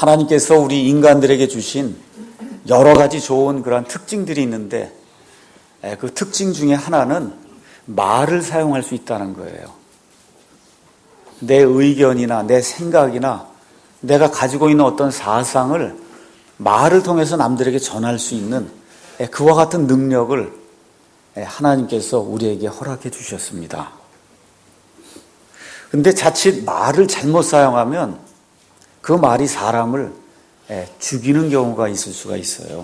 하나님께서 우리 인간들에게 주신 여러 가지 좋은 그런 특징들이 있는데 그 특징 중에 하나는 말을 사용할 수 있다는 거예요. 내 의견이나 내 생각이나 내가 가지고 있는 어떤 사상을 말을 통해서 남들에게 전할 수 있는 그와 같은 능력을 하나님께서 우리에게 허락해 주셨습니다. 그런데 자칫 말을 잘못 사용하면 그 말이 사람을 죽이는 경우가 있을 수가 있어요.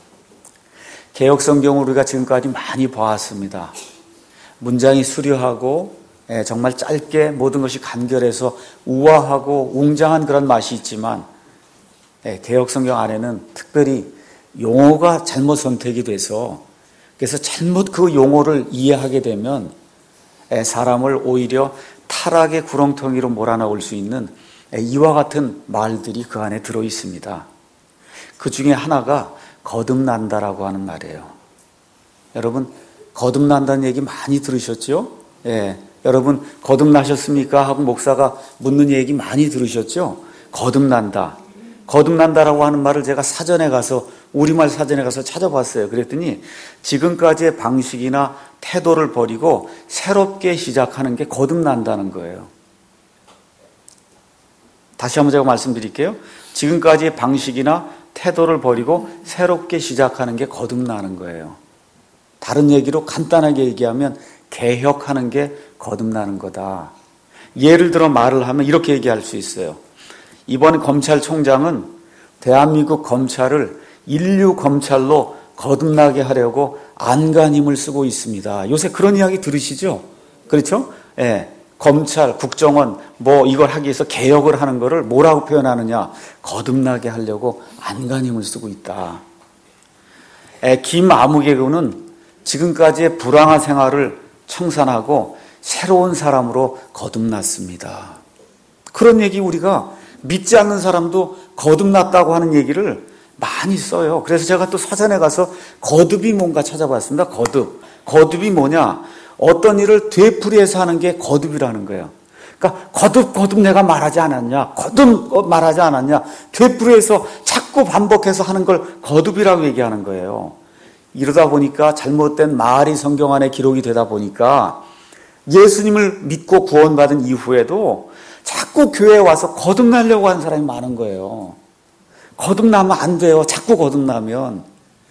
개역성경을 우리가 지금까지 많이 봐왔습니다. 문장이 수려하고 정말 짧게 모든 것이 간결해서 우아하고 웅장한 그런 맛이 있지만 개역성경 안에는 특별히 용어가 잘못 선택이 돼서 그래서 잘못 그 용어를 이해하게 되면 사람을 오히려 타락의 구렁텅이로 몰아넣을 수 있는 이와 같은 말들이 그 안에 들어 있습니다. 그 중에 하나가 거듭난다라고 하는 말이에요. 여러분 거듭난다는 얘기 많이 들으셨죠? 여러분 거듭나셨습니까? 하고 목사가 묻는 얘기 많이 들으셨죠? 거듭난다라고 하는 말을 제가 사전에 가서 우리말 사전에 가서 찾아봤어요. 그랬더니 지금까지의 방식이나 태도를 버리고 새롭게 시작하는 게 거듭난다는 거예요. 다시 한번 제가 말씀드릴게요. 지금까지의 방식이나 태도를 버리고 새롭게 시작하는 게 거듭나는 거예요. 다른 얘기로 간단하게 얘기하면 개혁하는 게 거듭나는 거다. 예를 들어 말을 하면 이렇게 얘기할 수 있어요. 이번 검찰총장은 대한민국 검찰을 인류 검찰로 거듭나게 하려고 안간힘을 쓰고 있습니다. 요새 그런 이야기 들으시죠? 그렇죠? 검찰, 국정원 이걸 하기 위해서 개혁을 하는 거를 뭐라고 표현하느냐? 거듭나게 하려고 안간힘을 쓰고 있다. 김아무개군은 지금까지의 불황한 생활을 청산하고 새로운 사람으로 거듭났습니다. 그런 얘기 우리가 믿지 않는 사람도 거듭났다고 하는 얘기를 많이 써요. 그래서 제가 또 사전에 가서 거듭이 뭔가 찾아봤습니다. 거듭이 뭐냐? 어떤 일을 되풀이해서 하는 게 거듭이라는 거예요. 그러니까 거듭 내가 말하지 않았냐? 말하지 않았냐? 되풀이해서 자꾸 반복해서 하는 걸 거듭이라고 얘기하는 거예요. 이러다 보니까 잘못된 말이 성경 안에 기록이 되다 보니까 예수님을 믿고 구원받은 이후에도 자꾸 교회에 와서 거듭나려고 하는 사람이 많은 거예요. 거듭나면 안 돼요. 자꾸 거듭나면.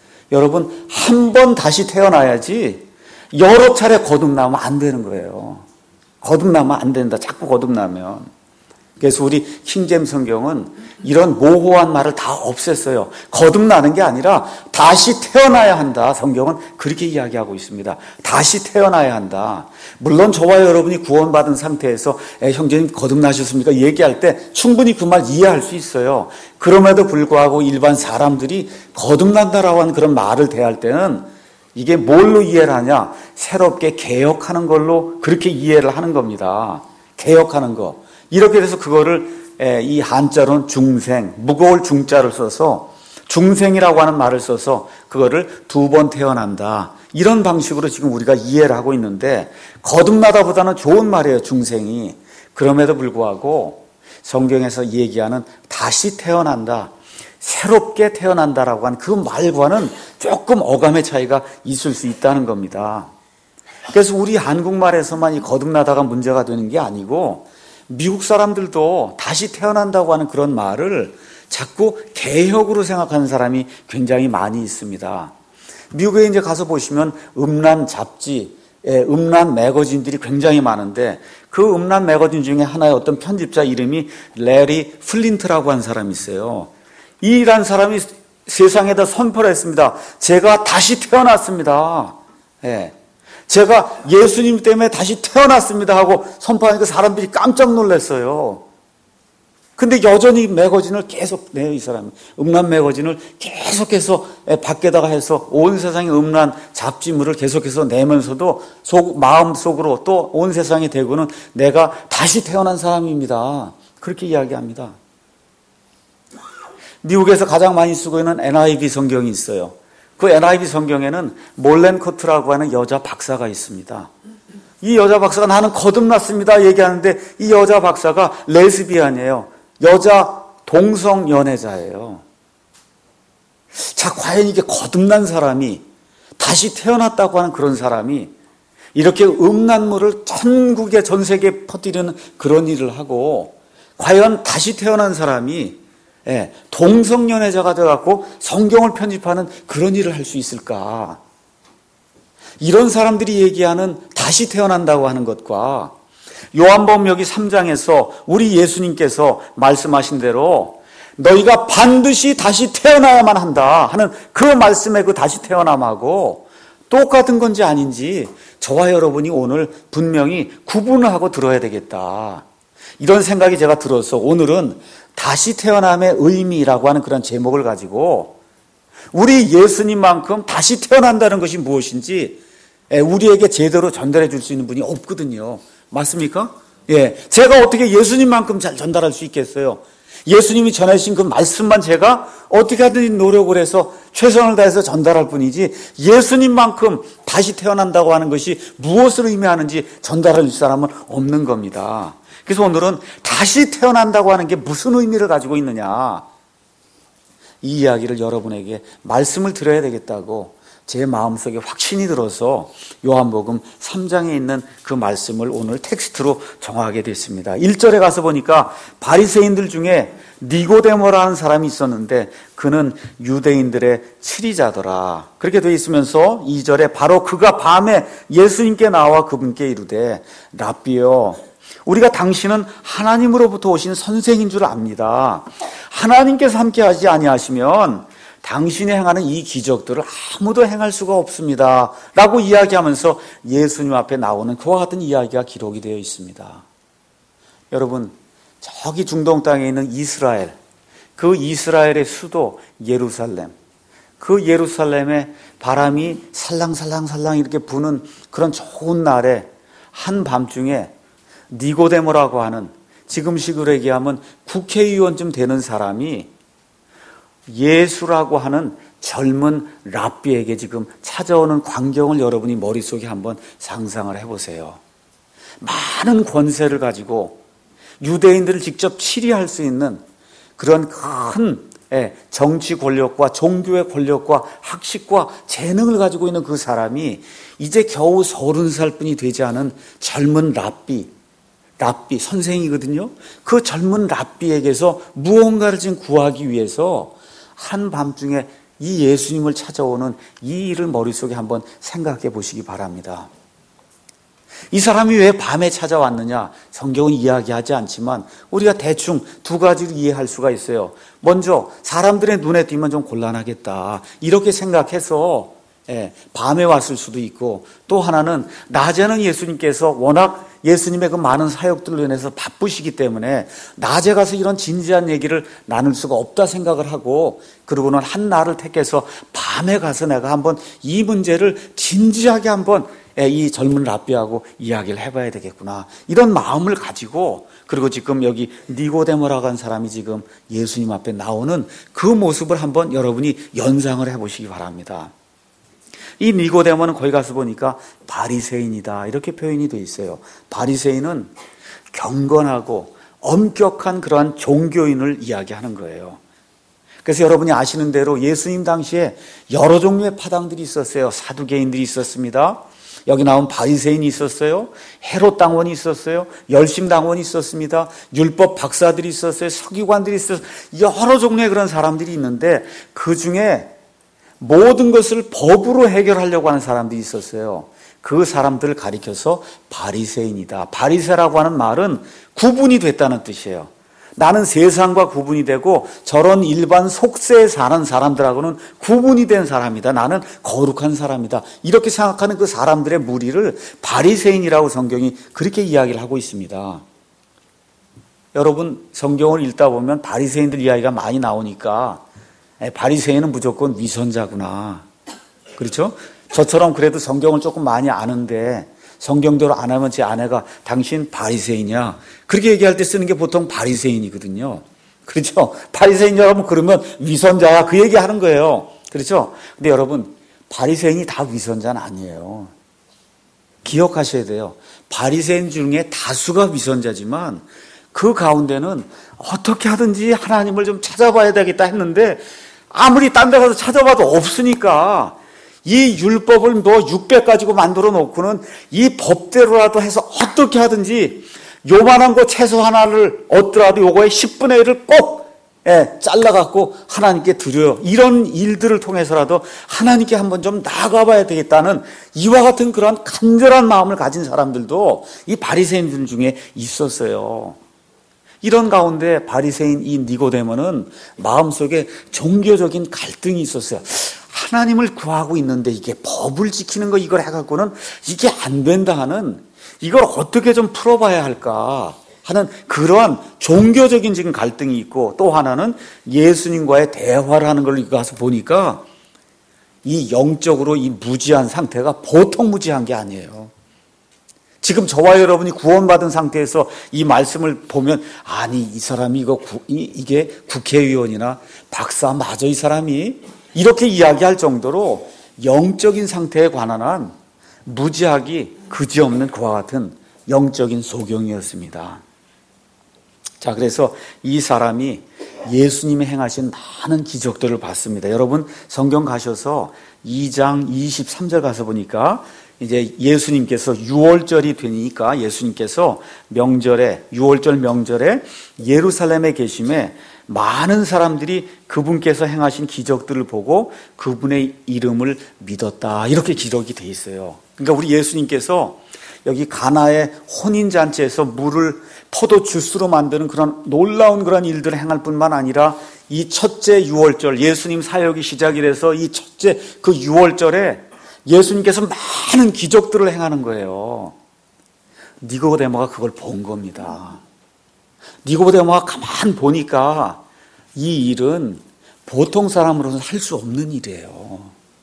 여러분, 한 번 다시 태어나야지 여러 차례 거듭나면 안 되는 거예요. 거듭나면 안 된다. 자꾸 거듭나면. 그래서 우리 킹제임스 성경은 이런 모호한 말을 다 없앴어요. 거듭나는 게 아니라 다시 태어나야 한다. 성경은 그렇게 이야기하고 있습니다. 다시 태어나야 한다. 물론 저와 여러분이 구원받은 상태에서 형제님 거듭나셨습니까? 얘기할 때 충분히 그 말 이해할 수 있어요. 그럼에도 불구하고 일반 사람들이 거듭난다라고 하는 그런 말을 대할 때는 이게 뭘로 이해를 하냐? 새롭게 개혁하는 걸로 그렇게 이해를 하는 겁니다. 개혁하는 거. 이렇게 돼서 그거를 이 한자로는 중생, 무거울 중자를 써서 중생이라고 하는 말을 써서 그거를 2번 태어난다. 이런 방식으로 지금 우리가 이해를 하고 있는데 거듭나다보다는 좋은 말이에요, 중생이. 그럼에도 불구하고 성경에서 얘기하는 다시 태어난다, 새롭게 태어난다라고 하는 그 말과는 조금 어감의 차이가 있을 수 있다는 겁니다. 그래서 우리 한국말에서만 이 거듭나다가 문제가 되는 게 아니고 미국 사람들도 다시 태어난다고 하는 그런 말을 자꾸 개혁으로 생각하는 사람이 굉장히 많이 있습니다. 미국에 이제 가서 보시면 음란 잡지, 음란 매거진들이 굉장히 많은데 그 음란 매거진 중에 하나의 어떤 편집자 이름이 레리 플린트라고 하는 사람이 있어요. 이란 사람이 세상에다 선포를 했습니다. 제가 다시 태어났습니다. 제가 예수님 때문에 다시 태어났습니다 하고 선포하니까 사람들이 깜짝 놀랐어요. 근데 여전히 매거진을 계속 내요, 이 사람이. 음란 매거진을 계속해서 밖에다가 해서 온 세상에 음란 잡지물을 계속해서 내면서도 마음속으로 또 온 세상에 대고는 내가 다시 태어난 사람입니다. 그렇게 이야기합니다. 미국에서 가장 많이 쓰고 있는 NIV 성경이 있어요. 그 NIV 성경에는 몰렌 코트라고 하는 여자 박사가 있습니다. 이 여자 박사가 나는 거듭났습니다 얘기하는데 이 여자 박사가 레즈비안이에요. 여자 동성연애자예요. 자, 과연 이게 거듭난 사람이, 다시 태어났다고 하는 그런 사람이 이렇게 음란물을 전국에 전 세계에 퍼뜨리는 그런 일을 하고, 과연 다시 태어난 사람이 동성연애자가 되어갖고 성경을 편집하는 그런 일을 할 수 있을까? 이런 사람들이 얘기하는 다시 태어난다고 하는 것과 요한복음 여기 3장에서 우리 예수님께서 말씀하신 대로 너희가 반드시 다시 태어나야만 한다 하는 그 말씀의 그 다시 태어남하고 똑같은 건지 아닌지 저와 여러분이 오늘 분명히 구분을 하고 들어야 되겠다. 이런 생각이 제가 들어서 오늘은 다시 태어남의 의미라고 하는 그런 제목을 가지고 우리 예수님만큼 다시 태어난다는 것이 무엇인지 우리에게 제대로 전달해 줄 수 있는 분이 없거든요. 맞습니까? 제가 어떻게 예수님만큼 잘 전달할 수 있겠어요? 예수님이 전하신 그 말씀만 제가 어떻게 하든 노력을 해서 최선을 다해서 전달할 뿐이지 예수님만큼 다시 태어난다고 하는 것이 무엇을 의미하는지 전달할 사람은 없는 겁니다. 그래서 오늘은 다시 태어난다고 하는 게 무슨 의미를 가지고 있느냐, 이 이야기를 여러분에게 말씀을 드려야 되겠다고 제 마음속에 확신이 들어서 요한복음 3장에 있는 그 말씀을 오늘 텍스트로 정하게 됐습니다. 1절에 가서 보니까 바리새인들 중에 니고데모라는 사람이 있었는데 그는 유대인들의 치리자더라. 그렇게 되어 있으면서 2절에 바로 그가 밤에 예수님께 나와 그분께 이르되 랍비여, 우리가 당신은 하나님으로부터 오신 선생인 줄 압니다. 하나님께서 함께하지 아니하시면 당신이 행하는 이 기적들을 아무도 행할 수가 없습니다 라고 이야기하면서 예수님 앞에 나오는 그와 같은 이야기가 기록이 되어 있습니다. 여러분, 저기 중동 땅에 있는 이스라엘, 그 이스라엘의 수도 예루살렘, 그 예루살렘에 바람이 살랑살랑살랑 이렇게 부는 그런 좋은 날에 한밤중에 니고데모라고 하는, 지금식으로 얘기하면 국회의원쯤 되는 사람이 예수라고 하는 젊은 랍비에게 지금 찾아오는 광경을 여러분이 머릿속에 한번 상상을 해보세요. 많은 권세를 가지고 유대인들을 직접 치리할 수 있는 그런 큰 정치 권력과 종교의 권력과 학식과 재능을 가지고 있는 그 사람이 이제 겨우 30살뿐이 되지 않은 젊은 랍비 선생이거든요. 그 젊은 랍비에게서 무언가를 지금 구하기 위해서 한밤중에 이 예수님을 찾아오는 이 일을 머릿속에 한번 생각해 보시기 바랍니다. 이 사람이 왜 밤에 찾아왔느냐? 성경은 이야기하지 않지만 우리가 대충 두 가지로 이해할 수가 있어요. 먼저 사람들의 눈에 띄면 좀 곤란하겠다 이렇게 생각해서 밤에 왔을 수도 있고, 또 하나는 낮에는 예수님께서 워낙 예수님의 그 많은 사역들로 인해서 바쁘시기 때문에 낮에 가서 이런 진지한 얘기를 나눌 수가 없다 생각을 하고, 그러고는 한 날을 택해서 밤에 가서 내가 한번 이 문제를 진지하게 한번 이 젊은 랍비하고 이야기를 해봐야 되겠구나, 이런 마음을 가지고, 그리고 지금 여기 니고데모라고 하는 사람이 지금 예수님 앞에 나오는 그 모습을 한번 여러분이 연상을 해보시기 바랍니다. 이 니고데모는 거기 가서 보니까 바리새인이다 이렇게 표현이 되어 있어요. 바리새인은 경건하고 엄격한 그러한 종교인을 이야기하는 거예요. 그래서 여러분이 아시는 대로 예수님 당시에 여러 종류의 파당들이 있었어요. 사두개인들이 있었습니다. 여기 나온 바리새인이 있었어요. 헤롯 당원이 있었어요. 열심 당원이 있었습니다. 율법 박사들이 있었어요. 서기관들이 있었어요. 여러 종류의 그런 사람들이 있는데 그 중에 모든 것을 법으로 해결하려고 하는 사람들이 있었어요. 그 사람들을 가리켜서 바리새인이다. 바리새라고 하는 말은 구분이 됐다는 뜻이에요. 나는 세상과 구분이 되고 저런 일반 속세에 사는 사람들하고는 구분이 된 사람이다. 나는 거룩한 사람이다. 이렇게 생각하는 그 사람들의 무리를 바리새인이라고 성경이 그렇게 이야기를 하고 있습니다. 여러분, 성경을 읽다 보면 바리새인들 이야기가 많이 나오니까 바리새인은 무조건 위선자구나, 그렇죠? 저처럼 그래도 성경을 조금 많이 아는데 성경대로 안 하면 제 아내가 당신 바리새인이야 그렇게 얘기할 때 쓰는 게 보통 바리새인이거든요. 그렇죠? 바리새인 여러분 그러면 위선자야 그 얘기하는 거예요. 그렇죠? 근데 여러분, 바리새인이 다 위선자는 아니에요. 기억하셔야 돼요. 바리새인 중에 다수가 위선자지만 그 가운데는 어떻게 하든지 하나님을 좀 찾아봐야 되겠다 했는데 아무리 딴 데 가서 찾아봐도 없으니까 이 율법을 뭐 600 가지고 만들어 놓고는 이 법대로라도 해서 어떻게 하든지 요만한 거 채소 하나를 얻더라도 요거의 10분의 1을 꼭 잘라갖고 하나님께 드려요. 이런 일들을 통해서라도 하나님께 한번 좀 나가봐야 되겠다는 이와 같은 그런 간절한 마음을 가진 사람들도 이 바리새인들 중에 있었어요. 이런 가운데 바리새인 이 니고데모는 마음속에 종교적인 갈등이 있었어요. 하나님을 구하고 있는데 이게 법을 지키는 거 이걸 해갖고는 이게 안 된다 하는, 이걸 어떻게 좀 풀어봐야 할까 하는 그러한 종교적인 지금 갈등이 있고, 또 하나는 예수님과의 대화를 하는 걸 가서 보니까 이 영적으로 이 무지한 상태가 보통 무지한 게 아니에요. 지금 저와 여러분이 구원받은 상태에서 이 말씀을 보면, 아니 이 사람이 이게 국회의원이나 박사 맞아 이 사람이, 이렇게 이야기할 정도로 영적인 상태에 관한 한 무지하기 그지없는 그와 같은 영적인 소경이었습니다. 자, 그래서 이 사람이 예수님이 행하신 많은 기적들을 봤습니다. 여러분 성경 가셔서 2장 23절 가서 보니까 이제 예수님께서 6월절이 되니까 예수님께서 명절에, 6월절 명절에 예루살렘에 계심에 많은 사람들이 그분께서 행하신 기적들을 보고 그분의 이름을 믿었다, 이렇게 기록이 돼 있어요. 그러니까 우리 예수님께서 여기 가나의 혼인잔치에서 물을 포도 주스로 만드는 그런 놀라운 그런 일들을 행할 뿐만 아니라 이 첫째 6월절, 예수님 사역이 시작이 돼서 이 첫째 그 6월절에 예수님께서 많은 기적들을 행하는 거예요. 니고데모가 그걸 본 겁니다. 니고데모가 가만 보니까 이 일은 보통 사람으로는 할 수 없는 일이에요.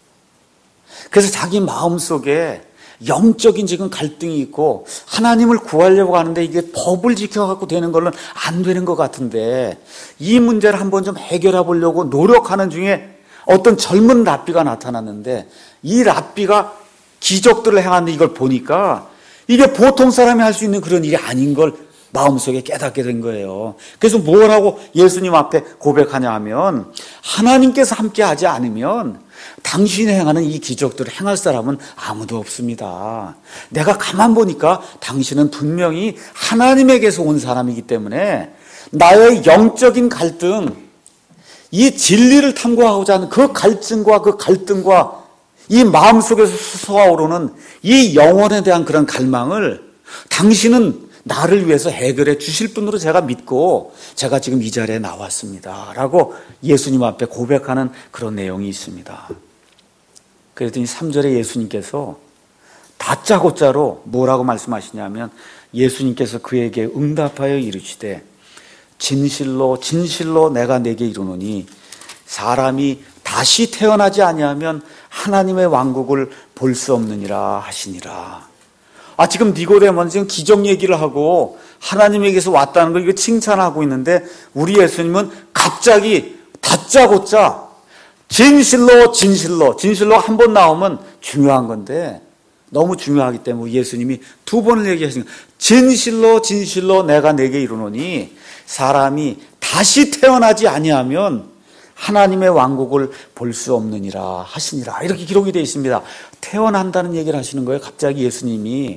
그래서 자기 마음속에 영적인 지금 갈등이 있고 하나님을 구하려고 하는데 이게 법을 지켜갖고 되는 걸로는 안 되는 것 같은데 이 문제를 한번 좀 해결해 보려고 노력하는 중에 어떤 젊은 랍비가 나타났는데 이 랍비가 기적들을 행하는데 이걸 보니까 이게 보통 사람이 할 수 있는 그런 일이 아닌 걸 마음속에 깨닫게 된 거예요. 그래서 뭐라고 예수님 앞에 고백하냐 하면, 하나님께서 함께 하지 않으면 당신이 행하는 이 기적들을 행할 사람은 아무도 없습니다. 내가 가만 보니까 당신은 분명히 하나님에게서 온 사람이기 때문에 나의 영적인 갈등, 이 진리를 탐구하고자 하는 그 갈등과 이 마음속에서 솟아오르는 이 영혼에 대한 그런 갈망을 당신은 나를 위해서 해결해 주실 분으로 제가 믿고 제가 지금 이 자리에 나왔습니다 라고 예수님 앞에 고백하는 그런 내용이 있습니다. 그랬더니 3절에 예수님께서 다짜고짜로 뭐라고 말씀하시냐면, 예수님께서 그에게 응답하여 이르시되 진실로 진실로 내가 내게 이르노니 사람이 다시 태어나지 아니하면 하나님의 왕국을 볼 수 없느니라 하시니라. 지금 니고데모는 지금 기적 얘기를 하고 하나님에게서 왔다는 걸 이거 칭찬하고 있는데, 우리 예수님은 갑자기 다짜고짜 진실로 한 번 나오면 중요한 건데 너무 중요하기 때문에 예수님이 두 번을 얘기하시는 거예요. 진실로 내가 내게 이르노니 사람이 다시 태어나지 아니하면 하나님의 왕국을 볼 수 없느니라 하시니라, 이렇게 기록이 되어 있습니다. 태어난다는 얘기를 하시는 거예요. 갑자기 예수님이.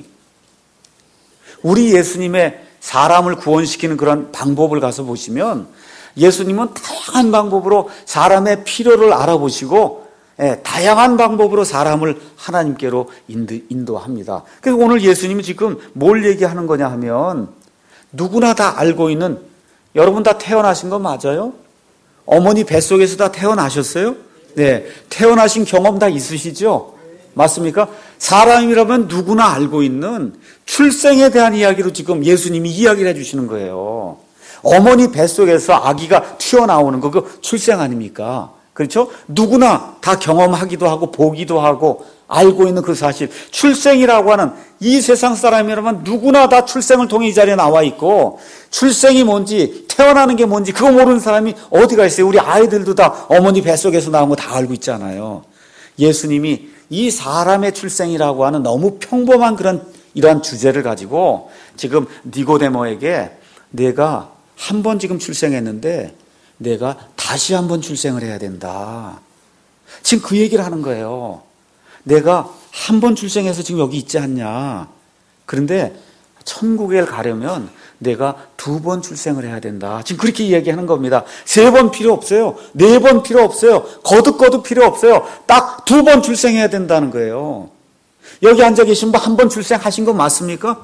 우리 예수님의 사람을 구원시키는 그런 방법을 가서 보시면 예수님은 다양한 방법으로 사람의 필요를 알아보시고 다양한 방법으로 사람을 하나님께로 인도합니다. 그래서 오늘 예수님이 지금 뭘 얘기하는 거냐 하면, 누구나 다 알고 있는, 여러분 다 태어나신 거 맞아요? 어머니 뱃속에서 다 태어나셨어요? 네, 태어나신 경험 다 있으시죠? 맞습니까? 사람이라면 누구나 알고 있는 출생에 대한 이야기로 지금 예수님이 이야기를 해주시는 거예요. 어머니 뱃속에서 아기가 튀어나오는 거, 그 출생 아닙니까? 그렇죠? 누구나 다 경험하기도 하고 보기도 하고 알고 있는 그 사실, 출생이라고 하는, 이 세상 사람이라면 누구나 다 출생을 통해 이 자리에 나와 있고, 출생이 뭔지, 태어나는 게 뭔지 그거 모르는 사람이 어디가 있어요? 우리 아이들도 다 어머니 뱃속에서 나온 거 다 알고 있잖아요. 예수님이 이 사람의 출생이라고 하는 너무 평범한 이러한 주제를 가지고 지금 니고데모에게 내가 한 번 지금 출생했는데 내가 다시 한 번 출생을 해야 된다. 지금 그 얘기를 하는 거예요. 내가 한 번 출생해서 지금 여기 있지 않냐. 그런데 천국에 가려면 내가 2번 출생을 해야 된다. 지금 그렇게 이야기하는 겁니다. 3번 필요 없어요. 4번 필요 없어요. 거듭 필요 없어요. 딱 2번 출생해야 된다는 거예요. 여기 앉아 계신 분 한 번 출생하신 거 맞습니까?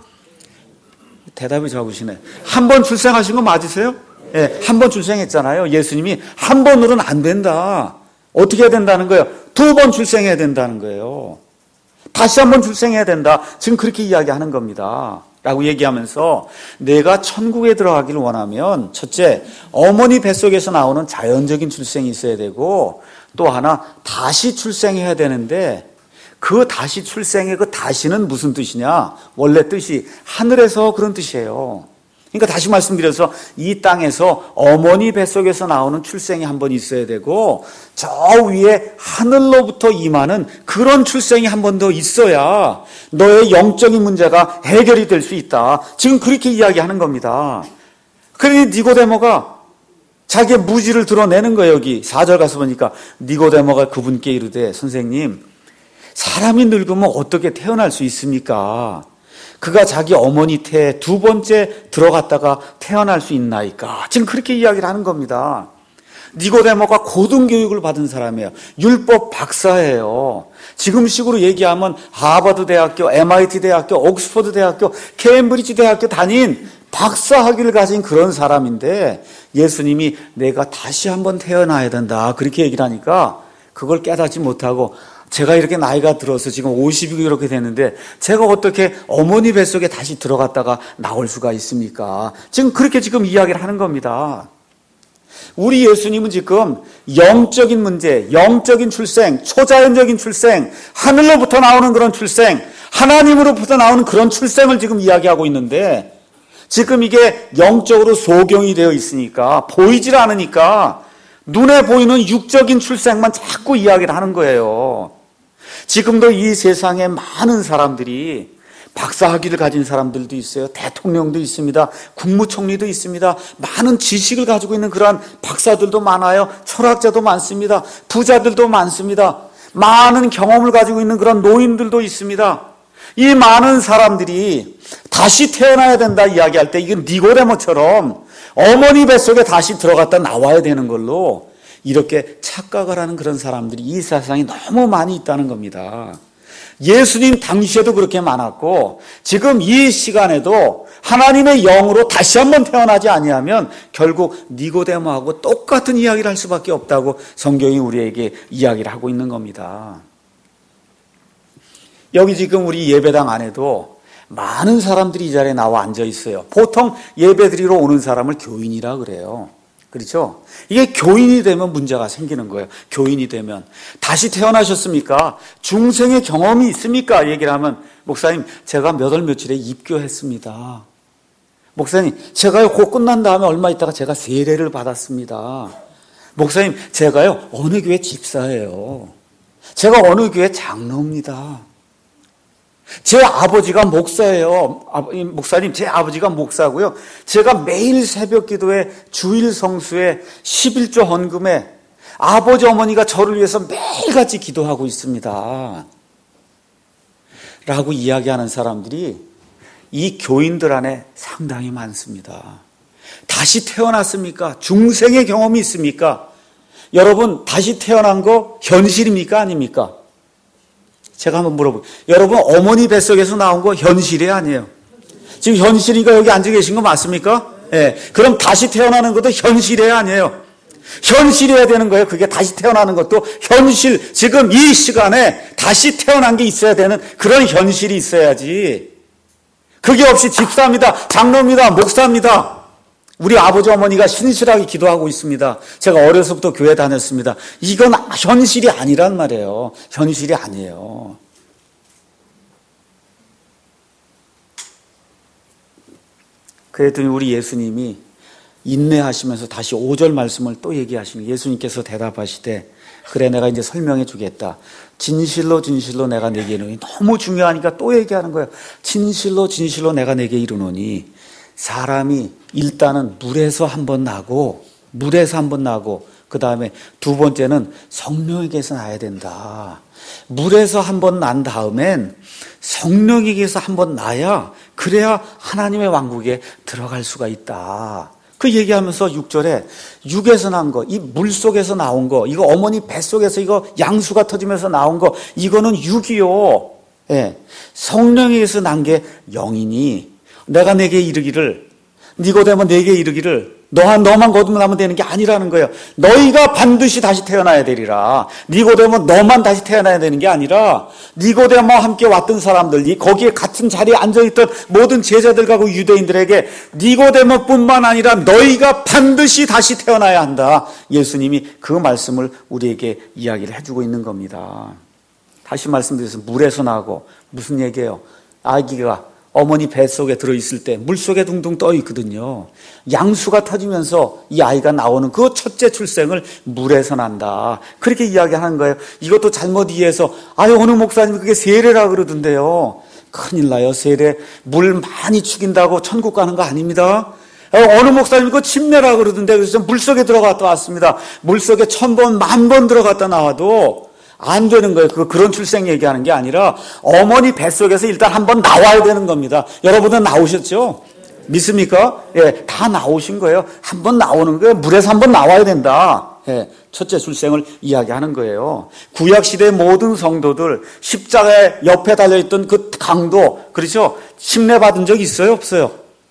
대답이 적으시네. 한 번 출생하신 거 맞으세요? 예, 한 번 출생했잖아요. 예수님이 한 번으로는 안 된다. 어떻게 해야 된다는 거예요? 2번 출생해야 된다는 거예요. 다시 한 번 출생해야 된다. 지금 그렇게 이야기하는 겁니다. 라고 얘기하면서 내가 천국에 들어가기를 원하면 첫째, 어머니 뱃속에서 나오는 자연적인 출생이 있어야 되고 또 하나 다시 출생해야 되는데 그 다시 출생의 그 다시는 무슨 뜻이냐? 원래 뜻이 하늘에서 그런 뜻이에요. 그러니까 다시 말씀드려서 이 땅에서 어머니 뱃속에서 나오는 출생이 한 번 있어야 되고 저 위에 하늘로부터 임하는 그런 출생이 한 번 더 있어야 너의 영적인 문제가 해결이 될 수 있다. 지금 그렇게 이야기하는 겁니다. 그러니 니고데모가 자기의 무지를 드러내는 거예요. 여기 4절 가서 보니까 니고데모가 그분께 이르되 선생님 사람이 늙으면 어떻게 태어날 수 있습니까? 그가 자기 어머니 태에 2번째 들어갔다가 태어날 수 있나이까? 지금 그렇게 이야기를 하는 겁니다. 니고데모가 고등교육을 받은 사람이에요. 율법 박사예요. 지금식으로 얘기하면 하버드 대학교, MIT 대학교, 옥스퍼드 대학교, 케임브리지 대학교 다닌 박사 학위를 가진 그런 사람인데 예수님이 내가 다시 한번 태어나야 된다. 그렇게 얘기를 하니까 그걸 깨닫지 못하고 제가 이렇게 나이가 들어서 지금 50이고 이렇게 됐는데 제가 어떻게 어머니 뱃속에 다시 들어갔다가 나올 수가 있습니까? 지금 그렇게 지금 이야기를 하는 겁니다. 우리 예수님은 지금 영적인 문제, 영적인 출생, 초자연적인 출생, 하늘로부터 나오는 그런 출생, 하나님으로부터 나오는 그런 출생을 지금 이야기하고 있는데 지금 이게 영적으로 소경이 되어 있으니까 보이질 않으니까 눈에 보이는 육적인 출생만 자꾸 이야기를 하는 거예요. 지금도 이 세상에 많은 사람들이 박사학위를 가진 사람들도 있어요. 대통령도 있습니다. 국무총리도 있습니다. 많은 지식을 가지고 있는 그러한 박사들도 많아요. 철학자도 많습니다. 부자들도 많습니다. 많은 경험을 가지고 있는 그런 노인들도 있습니다. 이 많은 사람들이 다시 태어나야 된다 이야기할 때 이건 니고데모처럼 어머니 뱃속에 다시 들어갔다 나와야 되는 걸로 이렇게 착각을 하는 그런 사람들이 이 세상에 너무 많이 있다는 겁니다. 예수님 당시에도 그렇게 많았고 지금 이 시간에도 하나님의 영으로 다시 한번 태어나지 아니하면 결국 니고데모하고 똑같은 이야기를 할 수밖에 없다고 성경이 우리에게 이야기를 하고 있는 겁니다. 여기 지금 우리 예배당 안에도 많은 사람들이 이 자리에 나와 앉아 있어요. 보통 예배드리러 오는 사람을 교인이라 그래요. 그렇죠? 이게 교인이 되면 문제가 생기는 거예요. 교인이 되면. 다시 태어나셨습니까? 중생의 경험이 있습니까? 얘기를 하면 목사님 제가 몇 월 며칠에 입교했습니다. 목사님 제가요 곧 끝난 다음에 얼마 있다가 제가 세례를 받았습니다. 목사님 제가요 어느 교회 집사예요. 제가 어느 교회 장로입니다. 제 아버지가 목사예요. 목사님, 제 아버지가 목사고요. 제가 매일 새벽 기도에 주일 성수에 11조 헌금에 아버지 어머니가 저를 위해서 매일같이 기도하고 있습니다. 라고 이야기하는 사람들이 이 교인들 안에 상당히 많습니다. 다시 태어났습니까? 중생의 경험이 있습니까? 여러분, 다시 태어난 거 현실입니까? 아닙니까? 제가 한번 물어볼게요. 여러분 어머니 뱃속에서 나온 거 현실이 아니에요. 지금 현실이니까 여기 앉아 계신 거 맞습니까? 예. 그럼 다시 태어나는 것도 현실이 아니에요. 현실이어야 되는 거예요. 그게 다시 태어나는 것도 현실. 지금 이 시간에 다시 태어난 게 있어야 되는 그런 현실이 있어야지. 그게 없이 집사입니다. 장로입니다. 목사입니다. 우리 아버지 어머니가 신실하게 기도하고 있습니다. 제가 어려서부터 교회 다녔습니다. 이건 현실이 아니란 말이에요. 현실이 아니에요. 그랬더니 우리 예수님이 인내하시면서 다시 5절 말씀을 또 얘기하시는 예수님께서 대답하시되 그래 내가 이제 설명해 주겠다. 진실로 진실로 내가 내게 이르노니 너무 중요하니까 또 얘기하는 거예요. 진실로 진실로 내가 내게 이르노니 사람이 일단은 물에서 한번 나고 그 다음에 두 번째는 성령에게서 나야 된다. 물에서 한번 난 다음엔 성령에게서 한번 나야 그래야 하나님의 왕국에 들어갈 수가 있다. 그 얘기하면서 6절에 육에서 난 거, 이 물속에서 나온 거, 이거 어머니 뱃속에서 이거 양수가 터지면서 나온 거, 이거는 육이요. 예. 성령에게서 난 게 영이니 내가 내게 이르기를, 니고데모 내게 이르기를 너만 거듭나면 되는 게 아니라는 거예요. 너희가 반드시 다시 태어나야 되리라. 니고데모 너만 다시 태어나야 되는 게 아니라 니고데모와 함께 왔던 사람들, 거기에 같은 자리에 앉아있던 모든 제자들과 그 유대인들에게 니고데모뿐만 아니라 너희가 반드시 다시 태어나야 한다. 예수님이 그 말씀을 우리에게 이야기를 해주고 있는 겁니다. 다시 말씀드려서 물에서 나고 무슨 얘기예요? 아기가 어머니 뱃속에 들어있을 때 물속에 둥둥 떠 있거든요. 양수가 터지면서 이 아이가 나오는 그 첫째 출생을 물에서 난다. 그렇게 이야기하는 거예요. 이것도 잘못 이해해서 어느 목사님이 그게 세례라 그러던데요. 큰일 나요. 세례. 물 많이 죽인다고 천국 가는 거 아닙니다. 어느 목사님이 그거 침례라 그러던데 그래서 물속에 들어갔다 왔습니다. 물속에 1000번, 10,000번 들어갔다 나와도 안 되는 거예요. 그런 출생 얘기하는 게 아니라 어머니 뱃속에서 일단 한번 나와야 되는 겁니다. 여러분은 나오셨죠? 믿습니까? 예, 다 나오신 거예요. 한번 나오는 거예요. 물에서 한번 나와야 된다. 예, 첫째 출생을 이야기하는 거예요. 구약시대의 모든 성도들 십자가의 옆에 달려있던 그 강도, 그렇죠? 침례받은 적 있어요? 없어요?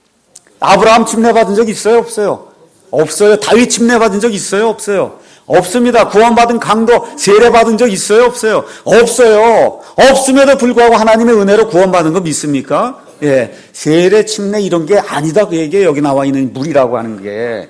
아브라함 침례받은 적 있어요? 없어요? 없어요. 다윗 침례받은 적 있어요? 없어요? 없습니다. 구원받은 강도 세례받은 적 있어요? 없어요? 없어요. 없음에도 불구하고 하나님의 은혜로 구원받은 거 믿습니까? 예, 세례, 침례 이런 게 아니다. 그 얘기에 여기 나와 있는 물이라고 하는 게.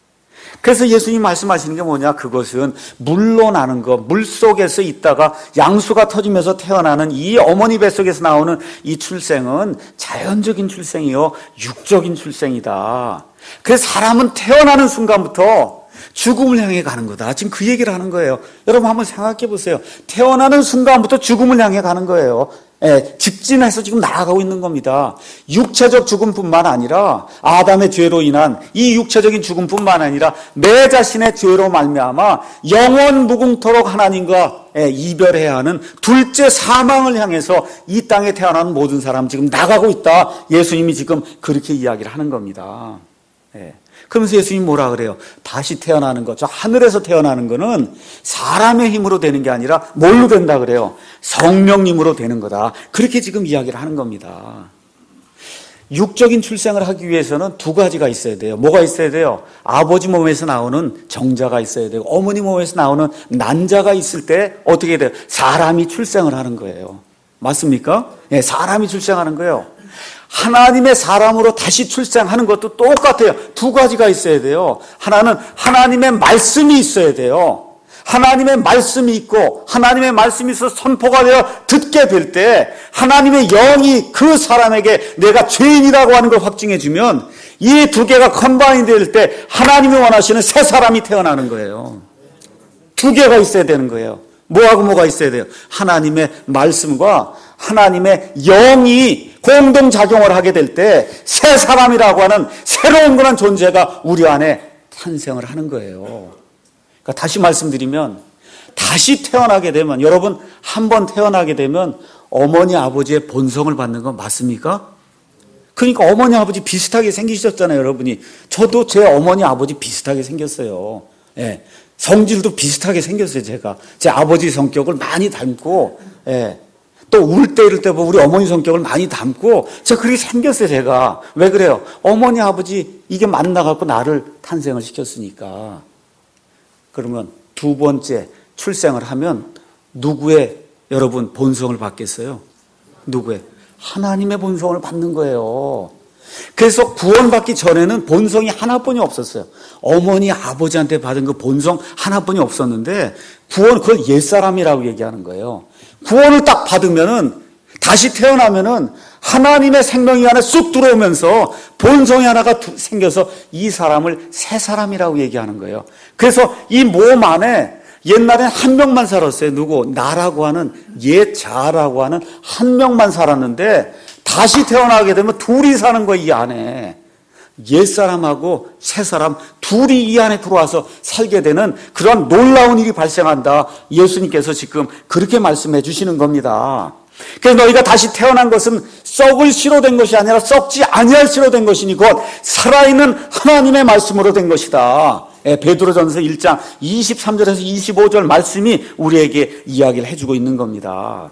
그래서 예수님이 말씀하시는 게 뭐냐? 그것은 물로 나는 거, 물 속에서 있다가 양수가 터지면서 태어나는 이 어머니 뱃속에서 나오는 이 출생은 자연적인 출생이요, 육적인 출생이다. 그래서 사람은 태어나는 순간부터 죽음을 향해 가는 거다. 지금 그 얘기를 하는 거예요. 여러분 한번 생각해 보세요. 태어나는 순간부터 죽음을 향해 가는 거예요. 예, 직진해서 지금 나아가고 있는 겁니다. 육체적 죽음뿐만 아니라 아담의 죄로 인한 이 육체적인 죽음뿐만 아니라 내 자신의 죄로 말미암아 영원 무궁토록 하나님과 이별해야 하는 둘째 사망을 향해서 이 땅에 태어난 모든 사람 지금 나가고 있다. 예수님이 지금 그렇게 이야기를 하는 겁니다. 예. 그러면서 예수님이 뭐라 그래요? 다시 태어나는 것, 저 하늘에서 태어나는 거는 사람의 힘으로 되는 게 아니라 뭘로 된다 그래요? 성령님으로 되는 거다. 그렇게 지금 이야기를 하는 겁니다. 육적인 출생을 하기 위해서는 두 가지가 있어야 돼요. 뭐가 있어야 돼요? 아버지 몸에서 나오는 정자가 있어야 되고 어머니 몸에서 나오는 난자가 있을 때 어떻게 돼요? 사람이 출생을 하는 거예요. 맞습니까? 네, 사람이 출생하는 거예요. 하나님의 사람으로 다시 출생하는 것도 똑같아요. 두 가지가 있어야 돼요. 하나는 하나님의 말씀이 있어야 돼요. 하나님의 말씀이 있고 하나님의 말씀이 있어서 선포가 되어 듣게 될 때 하나님의 영이 그 사람에게 내가 죄인이라고 하는 걸 확증해 주면 이 두 개가 컴바인 될 때 하나님이 원하시는 새 사람이 태어나는 거예요. 두 개가 있어야 되는 거예요. 뭐하고 뭐가 있어야 돼요? 하나님의 말씀과 하나님의 영이 공동작용을 하게 될 때 새 사람이라고 하는 새로운 그런 존재가 우리 안에 탄생을 하는 거예요. 그러니까 다시 말씀드리면 다시 태어나게 되면 여러분 한 번 태어나게 되면 어머니 아버지의 본성을 받는 건 맞습니까? 그러니까 어머니 아버지 비슷하게 생기셨잖아요. 여러분이. 저도 제 어머니 아버지 비슷하게 생겼어요. 예. 성질도 비슷하게 생겼어요. 제가 제 아버지 성격을 많이 닮고 예. 또 울 때 이럴 때 보면 우리 어머니 성격을 많이 닮고 제가 그렇게 생겼어요. 제가. 왜 그래요? 어머니 아버지 이게 만나갖고 나를 탄생을 시켰으니까. 그러면 두 번째 출생을 하면 누구의 여러분 본성을 받겠어요? 누구의? 하나님의 본성을 받는 거예요. 그래서 구원받기 전에는 본성이 하나뿐이 없었어요. 어머니 아버지한테 받은 그 본성 하나뿐이 없었는데 구원, 그걸 옛사람이라고 얘기하는 거예요. 구원을 딱 받으면은 다시 태어나면은 하나님의 생명이 안에 쑥 들어오면서 본성이 하나가 생겨서 이 사람을 새 사람이라고 얘기하는 거예요. 그래서 이 몸 안에 옛날엔 한 명만 살았어요. 누구? 나라고 하는 옛 자라고 하는 한 명만 살았는데 다시 태어나게 되면 둘이 사는 거예요. 이 안에. 옛사람하고 새사람 둘이 이 안에 들어와서 살게 되는 그런 놀라운 일이 발생한다. 예수님께서 지금 그렇게 말씀해 주시는 겁니다. 그래서 너희가 다시 태어난 것은 썩을 씨로 된 것이 아니라 썩지 아니할 씨로 된 것이니 곧 살아있는 하나님의 말씀으로 된 것이다. 베드로전서 1장 23절에서 25절 말씀이 우리에게 이야기를 해주고 있는 겁니다.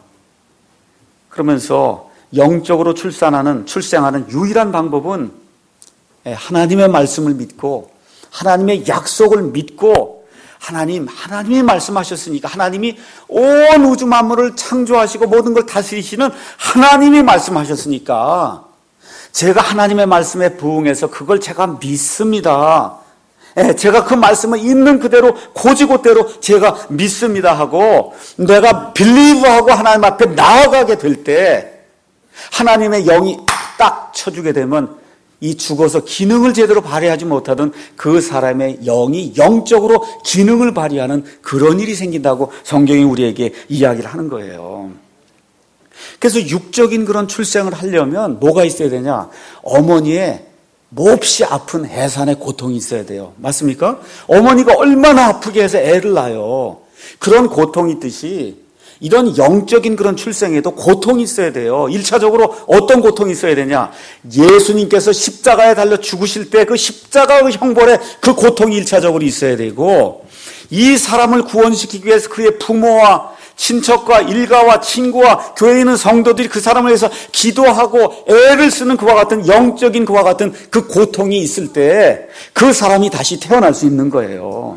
그러면서 영적으로 출생하는 유일한 방법은 하나님의 말씀을 믿고 하나님의 약속을 믿고 하나님이 말씀하셨으니까 하나님이 온 우주 만물을 창조하시고 모든 걸 다스리시는 하나님이 말씀하셨으니까 제가 하나님의 말씀에 부응해서 그걸 제가 믿습니다. 제가 그 말씀을 있는 그대로 고지고대로 제가 믿습니다 하고 내가 빌리브하고 하나님 앞에 나아가게 될 때 하나님의 영이 딱 쳐주게 되면 이 죽어서 기능을 제대로 발휘하지 못하던 그 사람의 영이 영적으로 기능을 발휘하는 그런 일이 생긴다고 성경이 우리에게 이야기를 하는 거예요. 그래서 육적인 그런 출생을 하려면 뭐가 있어야 되냐? 어머니의 몹시 아픈 해산의 고통이 있어야 돼요. 맞습니까? 어머니가 얼마나 아프게 해서 애를 낳아요. 그런 고통이 있듯이 이런 영적인 그런 출생에도 고통이 있어야 돼요. 1차적으로 어떤 고통이 있어야 되냐? 예수님께서 십자가에 달려 죽으실 때 그 십자가의 형벌에 그 고통이 1차적으로 있어야 되고 이 사람을 구원시키기 위해서 그의 부모와 친척과 일가와 친구와 교회에 있는 성도들이 그 사람을 위해서 기도하고 애를 쓰는 그와 같은 영적인 그와 같은 그 고통이 있을 때 그 사람이 다시 태어날 수 있는 거예요.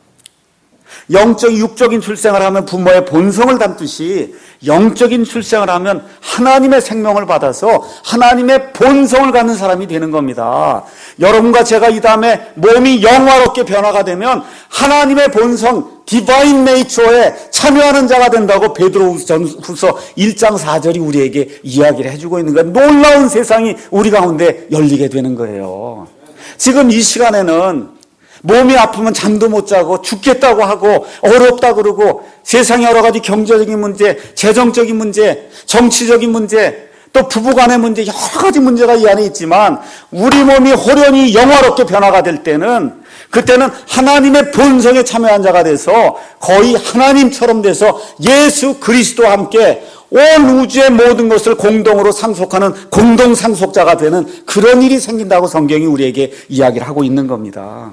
영적, 육적인 출생을 하면 부모의 본성을 담듯이 영적인 출생을 하면 하나님의 생명을 받아서 하나님의 본성을 갖는 사람이 되는 겁니다. 여러분과 제가 이 다음에 몸이 영화롭게 변화가 되면 하나님의 본성, 디바인 네이처에 참여하는 자가 된다고 베드로전후서 1장 4절이 우리에게 이야기를 해주고 있는 거예요. 놀라운 세상이 우리 가운데 열리게 되는 거예요. 지금 이 시간에는 몸이 아프면 잠도 못 자고 죽겠다고 하고 어렵다 그러고 세상의 여러 가지 경제적인 문제, 재정적인 문제, 정치적인 문제, 또 부부간의 문제 여러 가지 문제가 이 안에 있지만 우리 몸이 호련히 영화롭게 변화가 될 때는 그때는 하나님의 본성에 참여한 자가 돼서 거의 하나님처럼 돼서 예수 그리스도와 함께 온 우주의 모든 것을 공동으로 상속하는 공동상속자가 되는 그런 일이 생긴다고 성경이 우리에게 이야기를 하고 있는 겁니다.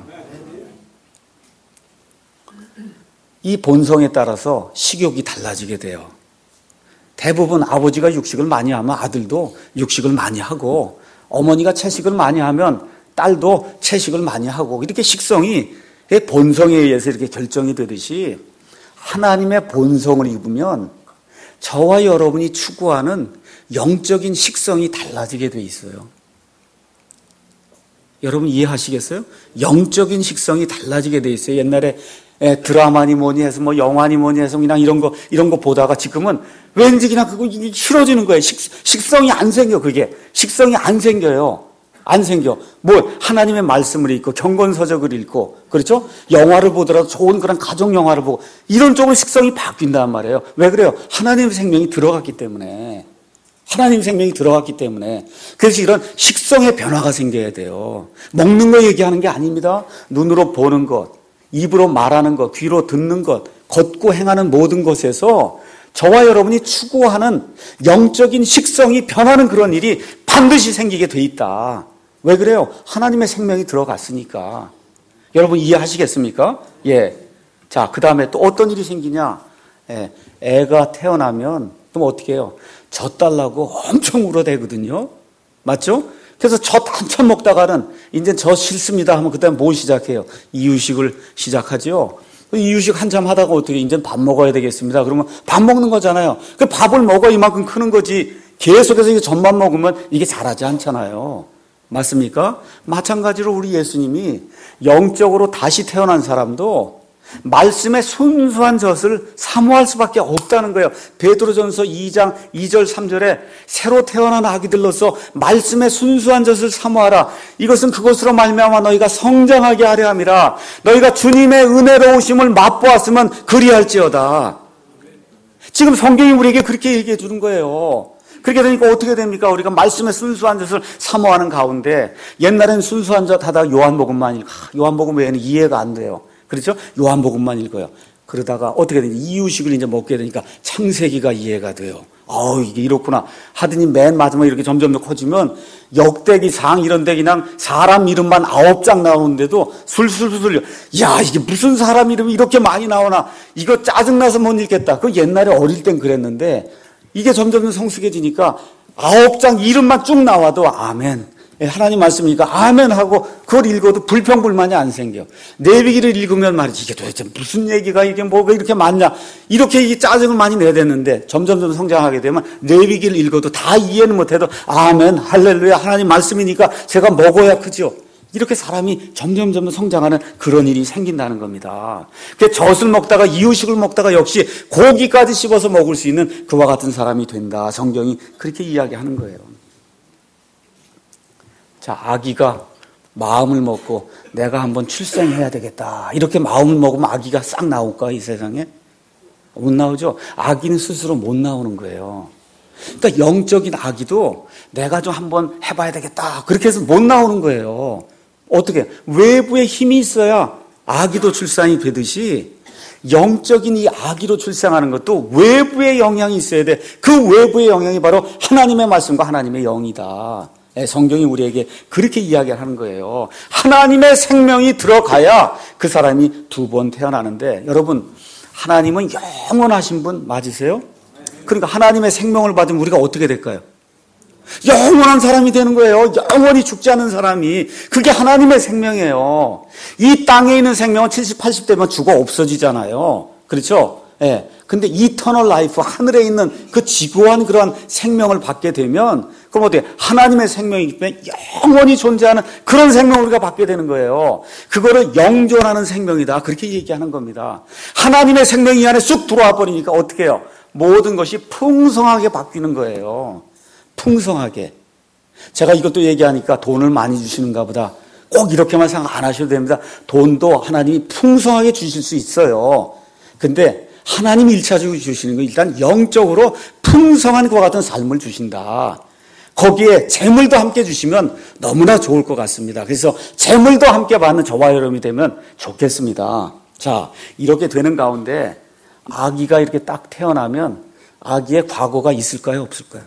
이 본성에 따라서 식욕이 달라지게 돼요. 대부분 아버지가 육식을 많이 하면 아들도 육식을 많이 하고 어머니가 채식을 많이 하면 딸도 채식을 많이 하고 이렇게 식성이 본성에 의해서 이렇게 결정이 되듯이 하나님의 본성을 입으면 저와 여러분이 추구하는 영적인 식성이 달라지게 돼 있어요. 여러분 이해하시겠어요? 영적인 식성이 달라지게 돼 있어요. 옛날에 드라마니 뭐니 해서 뭐 영화니 뭐니 해서 그냥 이런 거 보다가 지금은 왠지 그냥 그거 싫어지는 거예요. 식성이 안 생겨, 그게. 식성이 안 생겨요. 안 생겨. 뭐, 하나님의 말씀을 읽고, 경건서적을 읽고, 그렇죠? 영화를 보더라도 좋은 그런 가족 영화를 보고, 이런 쪽으로 식성이 바뀐단 말이에요. 왜 그래요? 하나님의 생명이 들어갔기 때문에. 하나님 생명이 들어갔기 때문에. 그래서 이런 식성의 변화가 생겨야 돼요. 먹는 거 얘기하는 게 아닙니다. 눈으로 보는 것. 입으로 말하는 것, 귀로 듣는 것, 걷고 행하는 모든 것에서 저와 여러분이 추구하는 영적인 식성이 변하는 그런 일이 반드시 생기게 돼 있다. 왜 그래요? 하나님의 생명이 들어갔으니까. 여러분 이해하시겠습니까? 예. 자, 그 다음에 또 어떤 일이 생기냐? 애가 태어나면 그럼 어떻게 해요? 젖 달라고 엄청 울어대거든요. 맞죠? 그래서 젖 한참 먹다가는 이제 저 싫습니다 하면 그다음에 뭐 시작해요? 이유식을 시작하죠. 이유식 한참 하다가 어떻게 이제 밥 먹어야 되겠습니다. 그러면 밥 먹는 거잖아요. 그 밥을 먹어 이만큼 크는 거지. 계속해서 이게 젖만 먹으면 이게 자라지 않잖아요. 맞습니까? 마찬가지로 우리 예수님이 영적으로 다시 태어난 사람도 말씀의 순수한 젖을 사모할 수밖에 없다는 거예요. 베드로전서 2장 2절 3절에 새로 태어난 아기들로서 말씀의 순수한 젖을 사모하라. 이것은 그것으로 말미암아 너희가 성장하게 하려 함이라. 너희가 주님의 은혜로우심을 맛보았으면 그리할지어다. 지금 성경이 우리에게 그렇게 얘기해 주는 거예요. 그렇게 되니까 어떻게 됩니까? 우리가 말씀의 순수한 젖을 사모하는 가운데 옛날에는 순수한 젖 하다가 요한복음만 읽고 요한복음 외에는 이해가 안 돼요. 그렇죠? 요한복음만 읽어요. 그러다가 어떻게 되냐? 이유식을 이제 먹게 되니까 창세기가 이해가 돼요. 이게 이렇구나 하더니 맨 마지막에 이렇게 점점 더 커지면 역대기상 이런 데 그냥 사람 이름만 9장 나오는데도 술술술 야 이게 무슨 사람 이름이 이렇게 많이 나오나 이거 짜증나서 못 읽겠다. 그 옛날에 어릴 땐 그랬는데 이게 점점 더 성숙해지니까 9장 이름만 쭉 나와도 아멘. 하나님 말씀이니까 아멘 하고 그걸 읽어도 불평불만이 안 생겨. 레위기를 읽으면 말이지 이게 도대체 무슨 얘기가 이게 뭐가 이렇게 많냐 이렇게 이 짜증을 많이 내야 되는데 점점 성장하게 되면 레위기를 읽어도 다 이해는 못해도 아멘 할렐루야 하나님 말씀이니까 제가 먹어야 크죠. 이렇게 사람이 점점 성장하는 그런 일이 생긴다는 겁니다. 젖을 먹다가 이유식을 먹다가 역시 고기까지 씹어서 먹을 수 있는 그와 같은 사람이 된다. 성경이 그렇게 이야기하는 거예요. 자, 아기가 마음을 먹고 내가 한번 출생해야 되겠다. 이렇게 마음을 먹으면 아기가 싹 나올까, 이 세상에? 못 나오죠? 아기는 스스로 못 나오는 거예요. 그러니까 영적인 아기도 내가 좀 한번 해봐야 되겠다. 그렇게 해서 못 나오는 거예요. 어떻게? 외부에 힘이 있어야 아기도 출산이 되듯이 영적인 이 아기로 출생하는 것도 외부의 영향이 있어야 돼. 그 외부의 영향이 바로 하나님의 말씀과 하나님의 영이다. 성경이 우리에게 그렇게 이야기하는 거예요. 하나님의 생명이 들어가야 그 사람이 2번 태어나는데 여러분 하나님은 영원하신 분 맞으세요? 그러니까 하나님의 생명을 받으면 우리가 어떻게 될까요? 영원한 사람이 되는 거예요. 영원히 죽지 않는 사람이. 그게 하나님의 생명이에요. 이 땅에 있는 생명은 70, 80대면 죽어 없어지잖아요. 그렇죠? 예. 근데 이터널 라이프, 하늘에 있는 그 지고한 그러한 생명을 받게 되면 그럼 어때요? 하나님의 생명이기 때문에 영원히 존재하는 그런 생명을 우리가 받게 되는 거예요. 그거를 영존하는 생명이다. 그렇게 얘기하는 겁니다. 하나님의 생명이 이 안에 쑥 들어와 버리니까 어떻게 해요? 모든 것이 풍성하게 바뀌는 거예요. 풍성하게. 제가 이것도 얘기하니까 돈을 많이 주시는가 보다. 꼭 이렇게만 생각 안 하셔도 됩니다. 돈도 하나님이 풍성하게 주실 수 있어요. 근데 하나님이 1차적으로 주시는 건 일단 영적으로 풍성한 것과 같은 삶을 주신다. 거기에 재물도 함께 주시면 너무나 좋을 것 같습니다. 그래서 재물도 함께 받는 저와 여러분이 되면 좋겠습니다. 자, 이렇게 되는 가운데 아기가 이렇게 딱 태어나면 아기의 과거가 있을까요? 없을까요?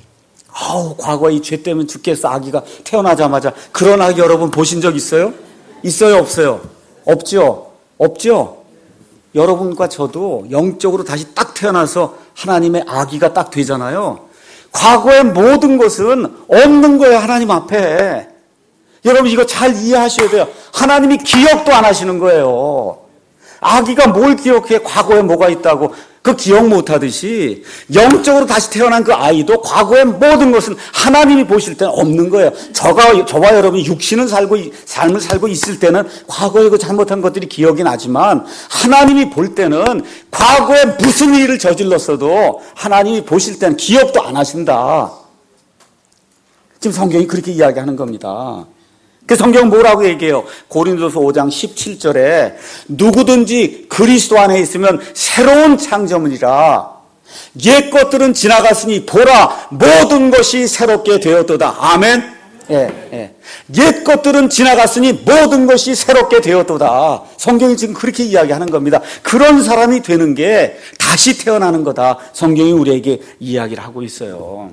과거에 이 죄 때문에 죽겠어 아기가 태어나자마자 그런 아기 여러분 보신 적 있어요? 있어요? 없어요? 없죠? 없죠? 여러분과 저도 영적으로 다시 딱 태어나서 하나님의 아기가 딱 되잖아요. 과거의 모든 것은 없는 거예요. 하나님 앞에. 여러분 이거 잘 이해하셔야 돼요. 하나님이 기억도 안 하시는 거예요. 아기가 뭘 기억해? 과거에 뭐가 있다고 그 기억 못하듯이 영적으로 다시 태어난 그 아이도 과거의 모든 것은 하나님이 보실 때는 없는 거예요. 저와 여러분이 육신은 삶을 살고 있을 때는 과거에 그 잘못한 것들이 기억이 나지만 하나님이 볼 때는 과거에 무슨 일을 저질렀어도 하나님이 보실 때는 기억도 안 하신다. 지금 성경이 그렇게 이야기하는 겁니다. 그 성경은 뭐라고 얘기해요? 고린도서 5장 17절에 누구든지 그리스도 안에 있으면 새로운 창조물이라 옛 것들은 지나갔으니 보라 모든 것이 새롭게 되었도다. 아멘. 옛 것들은 지나갔으니 모든 것이 새롭게 되었도다. 성경이 지금 그렇게 이야기하는 겁니다. 그런 사람이 되는 게 다시 태어나는 거다. 성경이 우리에게 이야기를 하고 있어요.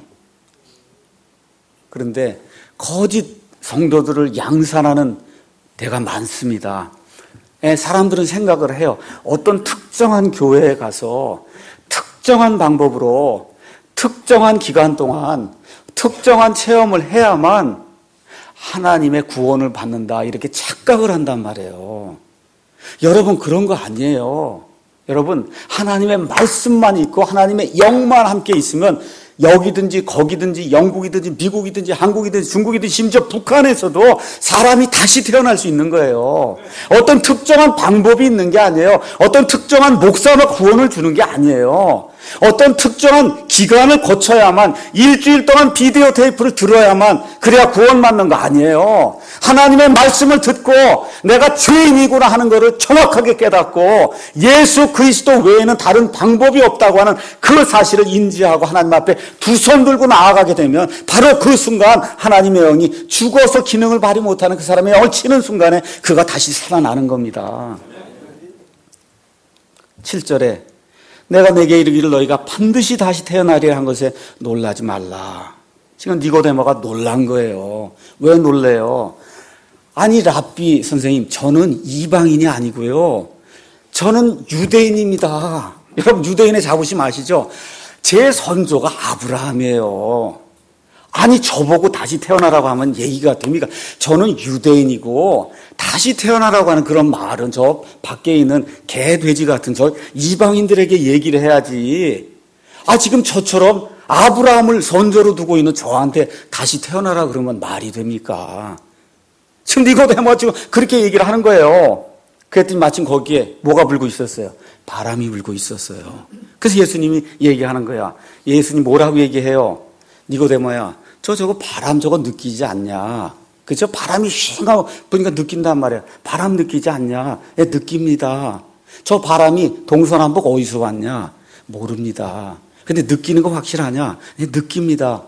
그런데 거짓 성도들을 양산하는 데가 많습니다. 사람들은 생각을 해요. 어떤 특정한 교회에 가서 특정한 방법으로 특정한 기간 동안 특정한 체험을 해야만 하나님의 구원을 받는다 이렇게 착각을 한단 말이에요. 여러분 그런 거 아니에요. 여러분 하나님의 말씀만 있고 하나님의 영만 함께 있으면 여기든지 거기든지 영국이든지 미국이든지 한국이든지 중국이든지 심지어 북한에서도 사람이 다시 태어날 수 있는 거예요. 어떤 특정한 방법이 있는 게 아니에요. 어떤 특정한 목사가 구원을 주는 게 아니에요. 어떤 특정한 기간을 거쳐야만 일주일 동안 비디오 테이프를 들어야만 그래야 구원받는 거 아니에요. 하나님의 말씀을 듣고 내가 죄인이구나 하는 것을 정확하게 깨닫고 예수 그리스도 외에는 다른 방법이 없다고 하는 그 사실을 인지하고 하나님 앞에 두 손 들고 나아가게 되면 바로 그 순간 하나님의 영이 죽어서 기능을 발휘 못하는 그 사람의 영을 치는 순간에 그가 다시 살아나는 겁니다. 7절에 내가 내게 이르기를 너희가 반드시 다시 태어나리라 한 것에 놀라지 말라. 지금 니고데모가 놀란 거예요. 왜 놀래요? 아니 랍비 선생님, 저는 이방인이 아니고요. 저는 유대인입니다. 여러분 유대인의 자부심 아시죠? 제 선조가 아브라함이에요. 아니 저보고 다시 태어나라고 하면 얘기가 됩니까? 저는 유대인이고 다시 태어나라고 하는 그런 말은 저 밖에 있는 개, 돼지 같은 저 이방인들에게 얘기를 해야지. 지금 저처럼 아브라함을 선조로 두고 있는 저한테 다시 태어나라 그러면 말이 됩니까? 지금 니고데모가 지금 그렇게 얘기를 하는 거예요. 그랬더니 마침 거기에 뭐가 불고 있었어요? 바람이 불고 있었어요. 그래서 예수님이 얘기하는 거야. 예수님 뭐라고 얘기해요? 니고데모야, 저거 바람 저거 느끼지 않냐? 그죠? 바람이 휘가 보니까 느낀단 말이야. 바람 느끼지 않냐? 예, 느낍니다. 저 바람이 동서남북 어디서 왔냐? 모릅니다. 근데 느끼는 거 확실하냐? 예, 느낍니다.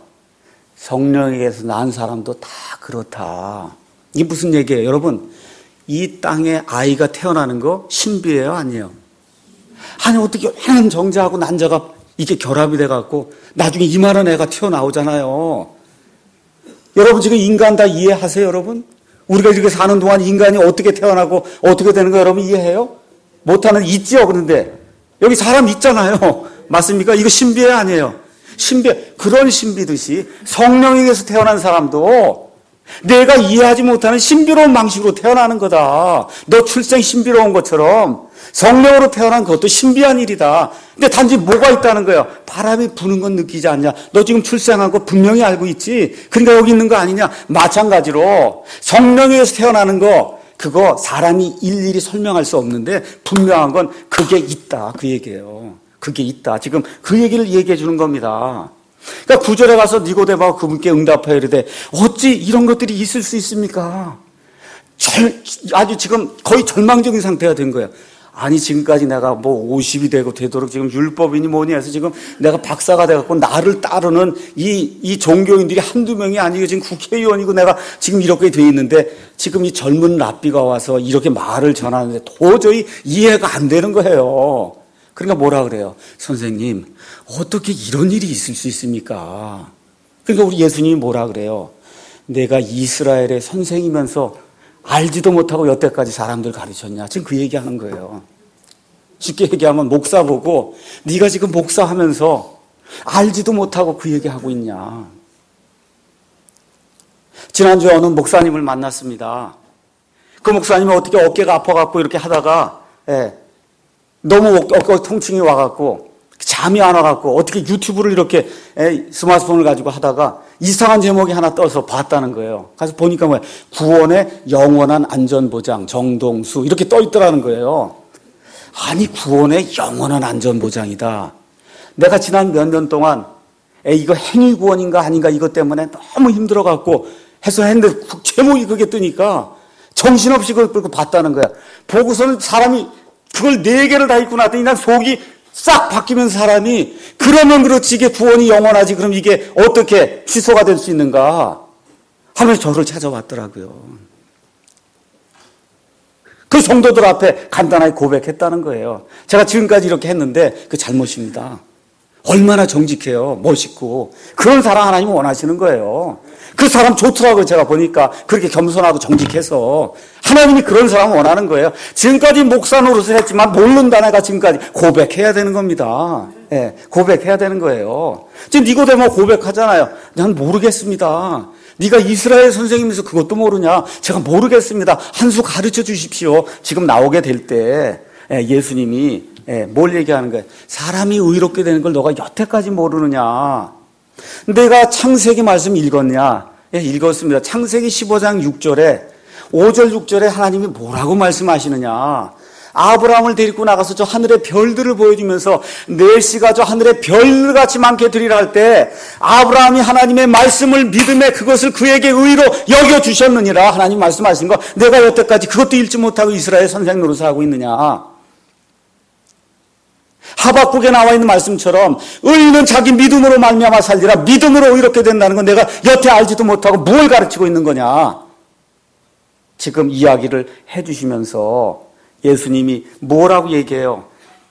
성령에게서 난 사람도 다 그렇다. 이게 무슨 얘기예요? 여러분, 이 땅에 아이가 태어나는 거 신비예요? 아니에요? 아니, 어떻게 많은 정자하고 난자가 이게 결합이 돼갖고 나중에 이만한 애가 튀어나오잖아요. 여러분 지금 인간 다 이해하세요, 여러분? 우리가 이렇게 사는 동안 인간이 어떻게 태어나고 어떻게 되는 거 여러분 이해해요? 못하는 있지요, 그런데. 여기 사람 있잖아요. 맞습니까? 이거 신비해 아니에요? 그런 신비듯이 성령에게서 태어난 사람도 내가 이해하지 못하는 신비로운 방식으로 태어나는 거다. 너 출생 신비로운 것처럼 성령으로 태어난 것도 신비한 일이다. 근데 단지 뭐가 있다는 거예요? 바람이 부는 건 느끼지 않냐? 너 지금 출생한 거 분명히 알고 있지? 그러니까 여기 있는 거 아니냐? 마찬가지로 성령에 의해서 태어나는 거 그거 사람이 일일이 설명할 수 없는데 분명한 건 그게 있다. 그 얘기예요. 그게 있다. 지금 그 얘기를 얘기해 주는 겁니다. 그러니까 9절에 가서 니고데모가 그분께 응답하여 이르되 어찌 이런 것들이 있을 수 있습니까? 아주 지금 거의 절망적인 상태가 된 거예요. 아니 지금까지 내가 뭐 50이 되도록 지금 율법이니 뭐니 해서 지금 내가 박사가 돼갖고 나를 따르는 이 종교인들이 한두 명이 아니고 지금 국회의원이고 내가 지금 이렇게 돼 있는데 지금 이 젊은 랍비가 와서 이렇게 말을 전하는데 도저히 이해가 안 되는 거예요. 그러니까 뭐라 그래요? 선생님, 어떻게 이런 일이 있을 수 있습니까? 그러니까 우리 예수님이 뭐라 그래요? 내가 이스라엘의 선생이면서 알지도 못하고 여태까지 사람들 가르쳤냐? 지금 그 얘기하는 거예요. 쉽게 얘기하면 목사 보고 네가 지금 목사하면서 알지도 못하고 그 얘기하고 있냐? 지난주에 어느 목사님을 만났습니다. 그 목사님이 어떻게 어깨가 아파갖고 이렇게 하다가 너무 어깨 통증이 와갖고 잠이 안 와갖고 어떻게 유튜브를 이렇게 스마트폰을 가지고 하다가 이상한 제목이 하나 떠서 봤다는 거예요. 가서 보니까 뭐야? 구원의 영원한 안전보장 정동수 이렇게 떠 있더라는 거예요. 아니 구원의 영원한 안전보장이다. 내가 지난 몇 년 동안 이거 행위구원인가 아닌가 이것 때문에 너무 힘들어갖고 해서 했는데 제목이 그게 뜨니까 정신없이 그걸 봤다는 거야. 보고서는 사람이 그걸 4개를 다 읽고 나더니 난 속이 싹 바뀌면서 사람이 그러면 그렇지 이게 구원이 영원하지 그럼 이게 어떻게 취소가 될 수 있는가 하면서 저를 찾아왔더라고요. 그 성도들 앞에 간단하게 고백했다는 거예요. 제가 지금까지 이렇게 했는데 그 잘못입니다. 얼마나 정직해요. 멋있고 그런 사람 하나님은 원하시는 거예요. 그 사람 좋더라고요. 제가 보니까 그렇게 겸손하고 정직해서 하나님이 그런 사람을 원하는 거예요. 지금까지 목사 노릇을 했지만 모른다 내가 지금까지 고백해야 되는 겁니다. 고백해야 되는 거예요. 지금 니고데모 고백하잖아요. 난 모르겠습니다. 네가 이스라엘 선생님이면서 그것도 모르냐? 제가 모르겠습니다. 한 수 가르쳐 주십시오. 지금 나오게 될 때 예수님이 뭘 얘기하는 거예요? 사람이 의롭게 되는 걸 너가 여태까지 모르느냐? 내가 창세기 말씀 읽었냐? 읽었습니다. 창세기 15장 6절에 5절 6절에 하나님이 뭐라고 말씀하시느냐? 아브라함을 데리고 나가서 저 하늘의 별들을 보여주면서 내 씨가 저 하늘의 별같이 많게 되리라 할 때 아브라함이 하나님의 말씀을 믿음에 그것을 그에게 의로 여겨주셨느니라. 하나님 말씀하신 거 내가 여태까지 그것도 읽지 못하고 이스라엘 선생 노릇을 하고 있느냐. 하박국에 나와 있는 말씀처럼 의인은 자기 믿음으로 말미암아 살리라. 믿음으로 의롭게 된다는 건 내가 여태 알지도 못하고 뭘 가르치고 있는 거냐. 지금 이야기를 해주시면서 예수님이 뭐라고 얘기해요?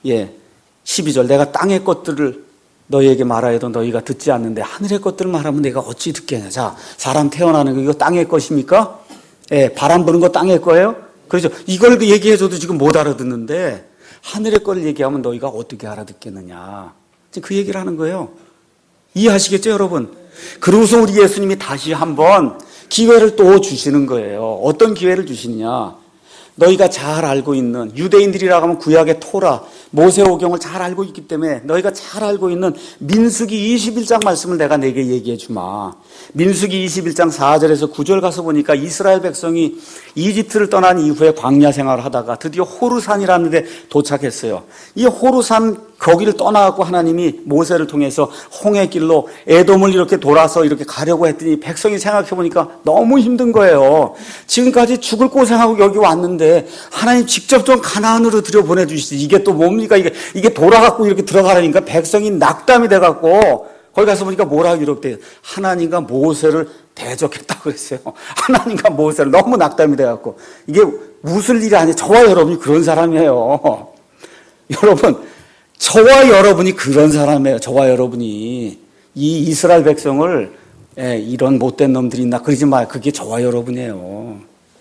12절 내가 땅의 것들을 너희에게 말하여도 너희가 듣지 않는데 하늘의 것들을 말하면 내가 어찌 듣겠냐. 자, 사람 태어나는 거 이거 땅의 것입니까? 바람 부는 거 땅의 거예요? 그렇죠. 이걸 얘기해줘도 지금 못 알아듣는데 하늘의 거를 얘기하면 너희가 어떻게 알아듣겠느냐. 지금 그 얘기를 하는 거예요. 이해하시겠죠, 여러분? 그러고서 우리 예수님이 다시 한번 기회를 또 주시는 거예요. 어떤 기회를 주시냐? 너희가 잘 알고 있는 유대인들이라고 하면 구약의 토라, 모세오경을 잘 알고 있기 때문에 너희가 잘 알고 있는 민수기 21장 말씀을 내가 내게 얘기해 주마. 민수기 21장 4절에서 9절 가서 보니까 이스라엘 백성이 이집트를 떠난 이후에 광야 생활을 하다가 드디어 호르산이라는 데 도착했어요. 이 호르산 거기를 떠나고 하나님이 모세를 통해서 홍해 길로 에돔을 이렇게 돌아서 이렇게 가려고 했더니 백성이 생각해 보니까 너무 힘든 거예요. 지금까지 죽을 고생하고 여기 왔는데 하나님 직접 좀 가나안으로 들여보내주시지. 이게 또 뭡니까? 이게 돌아갖고 이렇게 들어가라니까 백성이 낙담이 돼갖고 거기 가서 보니까 뭐라고 기록돼요? 하나님과 모세를 대적했다고 그랬어요. 하나님과 모세를 너무 낙담이 돼갖고 이게 웃을 일이 아니에요. 저와 여러분이 그런 사람이에요. 여러분, 저와 여러분이 그런 사람이에요. 저와 여러분이 이 이스라엘 백성을 이런 못된 놈들이 있나 그러지 마요. 그게 저와 여러분이에요.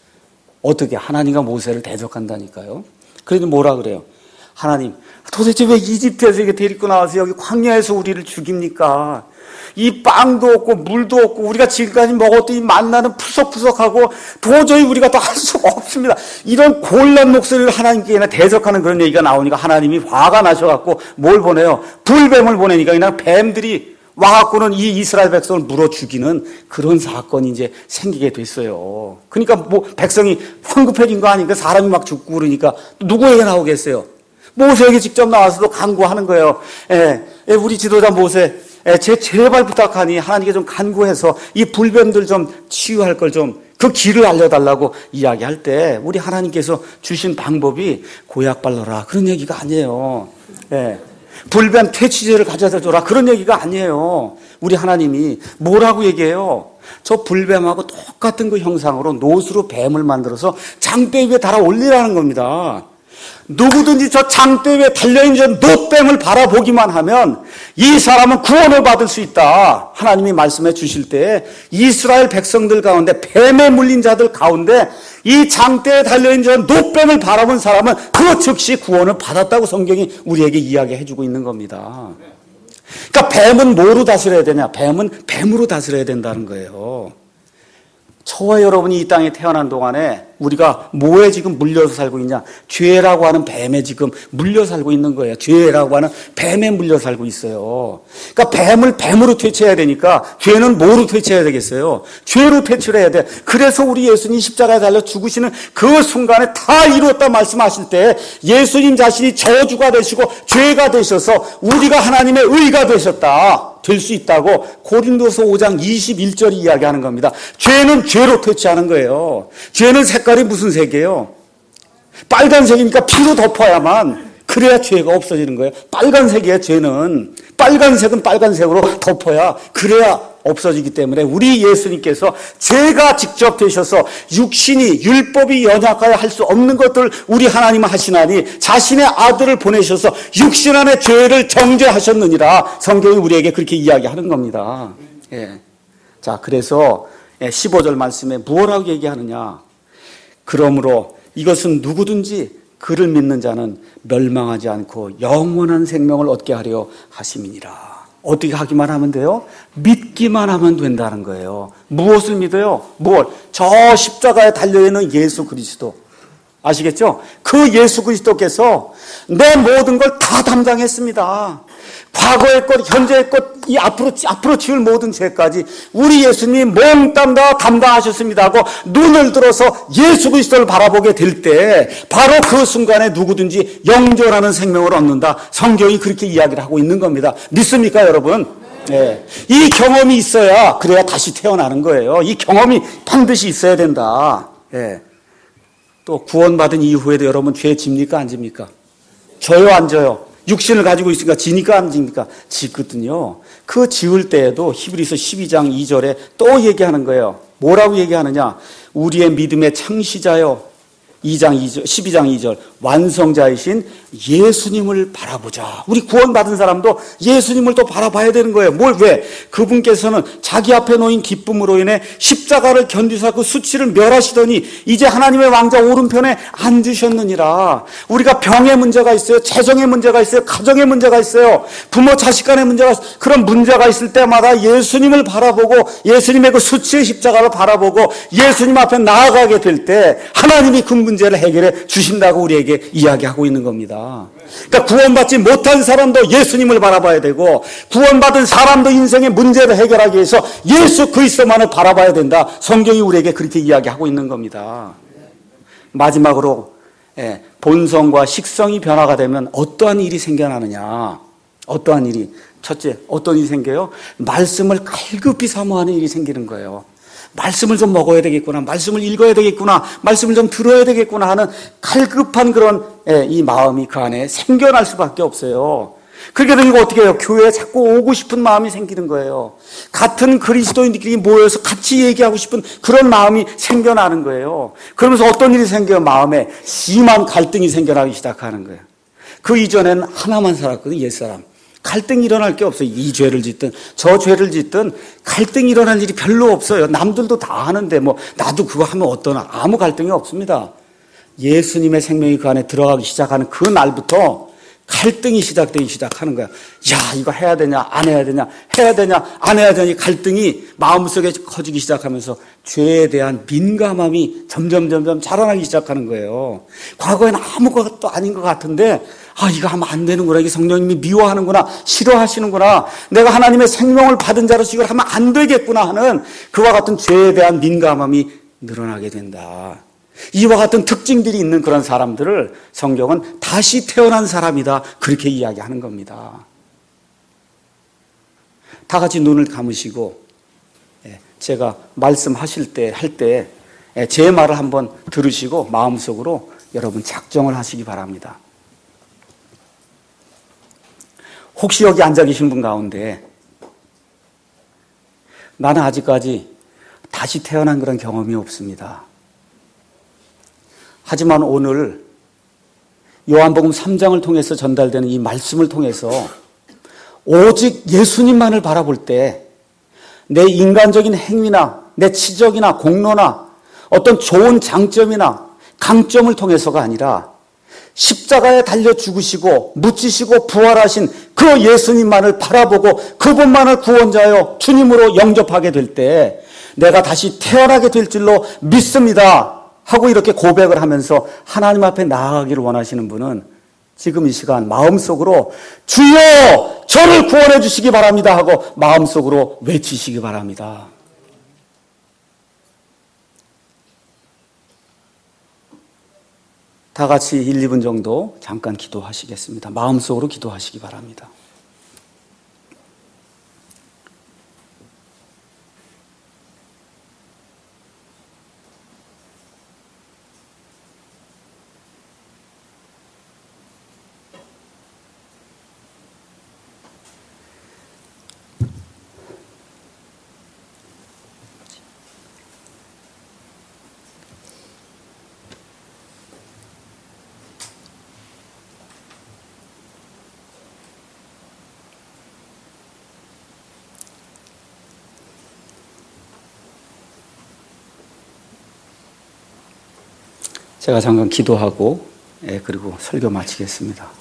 어떻게 하나님과 모세를 대적한다니까요. 그래도 뭐라 그래요? 하나님, 도대체 왜 이집트에서 이렇게 데리고 나와서 여기 광야에서 우리를 죽입니까? 이 빵도 없고 물도 없고 우리가 지금까지 먹었던 이 만나는 푸석푸석하고 도저히 우리가 또 할 수가 없습니다. 이런 곤란 목소리를 하나님께 대적하는 그런 얘기가 나오니까 하나님이 화가 나셔갖고 뭘 보내요? 불뱀을 보내니까 그냥 뱀들이 와갖고는 이 이스라엘 백성을 물어 죽이는 그런 사건이 이제 생기게 됐어요. 그러니까 뭐 백성이 황급해진 거 아니니까 사람이 막 죽고 그러니까 누구에게 나오겠어요? 모세에게 직접 나와서도 간구하는 거예요. 우리 지도자 모세, 제발 부탁하니 하나님께 좀 간구해서 이 불뱀들 좀 치유할 걸 좀 그 길을 알려달라고 이야기할 때 우리 하나님께서 주신 방법이 고약 발라라 그런 얘기가 아니에요. 불뱀 퇴치제를 가져다 줘라 그런 얘기가 아니에요. 우리 하나님이 뭐라고 얘기해요? 저 불뱀하고 똑같은 그 형상으로 노수로 뱀을 만들어서 장대 위에 달아 올리라는 겁니다. 누구든지 저 장대 위에 달려있는 저 노뱀을 바라보기만 하면 이 사람은 구원을 받을 수 있다. 하나님이 말씀해 주실 때 이스라엘 백성들 가운데 뱀에 물린 자들 가운데 이 장대에 달려있는 저 노뱀을 바라본 사람은 그 즉시 구원을 받았다고 성경이 우리에게 이야기해 주고 있는 겁니다. 그러니까 뱀은 뭐로 다스려야 되냐? 뱀은 뱀으로 다스려야 된다는 거예요. 저와 여러분이 이 땅에 태어난 동안에 우리가 뭐에 지금 물려서 살고 있냐? 죄라고 하는 뱀에 지금 물려 살고 있는 거예요. 죄라고 하는 뱀에 물려 살고 있어요. 그러니까 뱀을 뱀으로 퇴치해야 되니까 죄는 뭐로 퇴치해야 되겠어요? 죄로 퇴치를 해야 돼. 그래서 우리 예수님 십자가에 달려 죽으시는 그 순간에 다 이루었다 말씀하실 때 예수님 자신이 저주가 되시고 죄가 되셔서 우리가 하나님의 의가 되셨다. 될 수 있다고 고린도서 5장 21절이 이야기하는 겁니다. 죄는 죄로 퇴치하는 거예요. 죄는 색깔이 무슨 색이에요? 빨간색이니까 피로 덮어야만 그래야 죄가 없어지는 거예요. 빨간색이에요. 죄는 빨간색은 빨간색으로 덮어야 그래야 없어지기 때문에 우리 예수님께서 죄가 직접 되셔서 육신이 율법이 연약하여 할 수 없는 것들을 우리 하나님은 하시나니 자신의 아들을 보내셔서 육신 안의 죄를 정죄하셨느니라 성경이 우리에게 그렇게 이야기하는 겁니다. 자, 그래서 15절 말씀에 무엇라고 얘기하느냐? 그러므로 이것은 누구든지 그를 믿는 자는 멸망하지 않고 영원한 생명을 얻게 하려 하심이니라. 어떻게 하기만 하면 돼요? 믿기만 하면 된다는 거예요. 무엇을 믿어요? 무엇? 저 십자가에 달려있는 예수 그리스도. 아시겠죠? 그 예수 그리스도께서 내 모든 걸 다 담당했습니다. 과거의 것, 현재의 것, 이 앞으로 지을 모든 죄까지 우리 예수님이 몽땅 다 담당하셨습니다 하고 눈을 들어서 예수 그리스도를 바라보게 될 때 바로 그 순간에 누구든지 영존하는 생명을 얻는다. 성경이 그렇게 이야기를 하고 있는 겁니다. 믿습니까, 여러분? 네. 이 경험이 있어야 그래야 다시 태어나는 거예요. 이 경험이 반드시 있어야 된다. 네. 또 구원받은 이후에도 여러분 죄 집니까, 안 집니까? 져요, 안 져요? 육신을 가지고 있으니까 지니까 안 지니까? 지거든요. 그 지을 때에도 히브리서 12장 2절에 또 얘기하는 거예요. 뭐라고 얘기하느냐? 우리의 믿음의 창시자요. 12장 2절 완성자이신 예수님을 바라보자. 우리 구원받은 사람도 예수님을 또 바라봐야 되는 거예요. 왜? 그분께서는 자기 앞에 놓인 기쁨으로 인해 십자가를 견디사 그 수치를 멸하시더니 이제 하나님의 왕자 오른편에 앉으셨느니라. 우리가 병의 문제가 있어요. 재정의 문제가 있어요. 가정의 문제가 있어요. 부모 자식 간의 문제가 있어요. 그런 문제가 있을 때마다 예수님을 바라보고 예수님의 그 수치의 십자가를 바라보고 예수님 앞에 나아가게 될 때 하나님이 그 문제를 해결해 주신다고 우리에게 이야기하고 있는 겁니다. 그러니까 구원받지 못한 사람도 예수님을 바라봐야 되고 구원받은 사람도 인생의 문제를 해결하기 위해서 예수 그리스도만을 바라봐야 된다. 성경이 우리에게 그렇게 이야기하고 있는 겁니다. 마지막으로 본성과 식성이 변화가 되면 어떠한 일이 생겨나느냐. 어떠한 일이. 첫째, 어떤 일이 생겨요? 말씀을 갈급히 사모하는 일이 생기는 거예요. 말씀을 좀 먹어야 되겠구나. 말씀을 읽어야 되겠구나. 말씀을 좀 들어야 되겠구나 하는 갈급한 그런 이 마음이 그 안에 생겨날 수밖에 없어요. 그렇게 되니까 어떻게 해요? 교회에 자꾸 오고 싶은 마음이 생기는 거예요. 같은 그리스도인들끼리 모여서 같이 얘기하고 싶은 그런 마음이 생겨나는 거예요. 그러면서 어떤 일이 생겨요? 마음에 심한 갈등이 생겨나기 시작하는 거예요. 그 이전에는 하나만 살았거든요. 옛사람. 갈등이 일어날 게 없어요. 이 죄를 짓든 저 죄를 짓든 갈등이 일어날 일이 별로 없어요. 남들도 다 하는데 뭐 나도 그거 하면 어떠나. 아무 갈등이 없습니다. 예수님의 생명이 그 안에 들어가기 시작하는 그 날부터 갈등이 시작되기 시작하는 거야. 야, 이거 해야 되냐 안 해야 되냐, 해야 되냐 안 해야 되냐, 갈등이 마음속에 커지기 시작하면서 죄에 대한 민감함이 점점 자라나기 시작하는 거예요. 과거에는 아무것도 아닌 것 같은데 이거 하면 안 되는구나. 이게 성령님이 미워하는구나. 싫어하시는구나. 내가 하나님의 생명을 받은 자로서 이걸 하면 안 되겠구나 하는 그와 같은 죄에 대한 민감함이 늘어나게 된다. 이와 같은 특징들이 있는 그런 사람들을 성경은 다시 태어난 사람이다. 그렇게 이야기하는 겁니다. 다 같이 눈을 감으시고 제가 말씀하실 때, 할 때 제 말을 한번 들으시고 마음속으로 여러분 작정을 하시기 바랍니다. 혹시 여기 앉아 계신 분 가운데 나는 아직까지 다시 태어난 그런 경험이 없습니다. 하지만 오늘 요한복음 3장을 통해서 전달되는 이 말씀을 통해서 오직 예수님만을 바라볼 때 내 인간적인 행위나 내 치적이나 공로나 어떤 좋은 장점이나 강점을 통해서가 아니라 십자가에 달려 죽으시고 묻히시고 부활하신 그 예수님만을 바라보고 그분만을 구원자여 주님으로 영접하게 될 때 내가 다시 태어나게 될 줄로 믿습니다 하고 이렇게 고백을 하면서 하나님 앞에 나아가기를 원하시는 분은 지금 이 시간 마음속으로 주여 저를 구원해 주시기 바랍니다 하고 마음속으로 외치시기 바랍니다. 다 같이 1, 2분 정도 잠깐 기도하시겠습니다. 마음속으로 기도하시기 바랍니다. 제가 잠깐 기도하고 그리고 설교 마치겠습니다.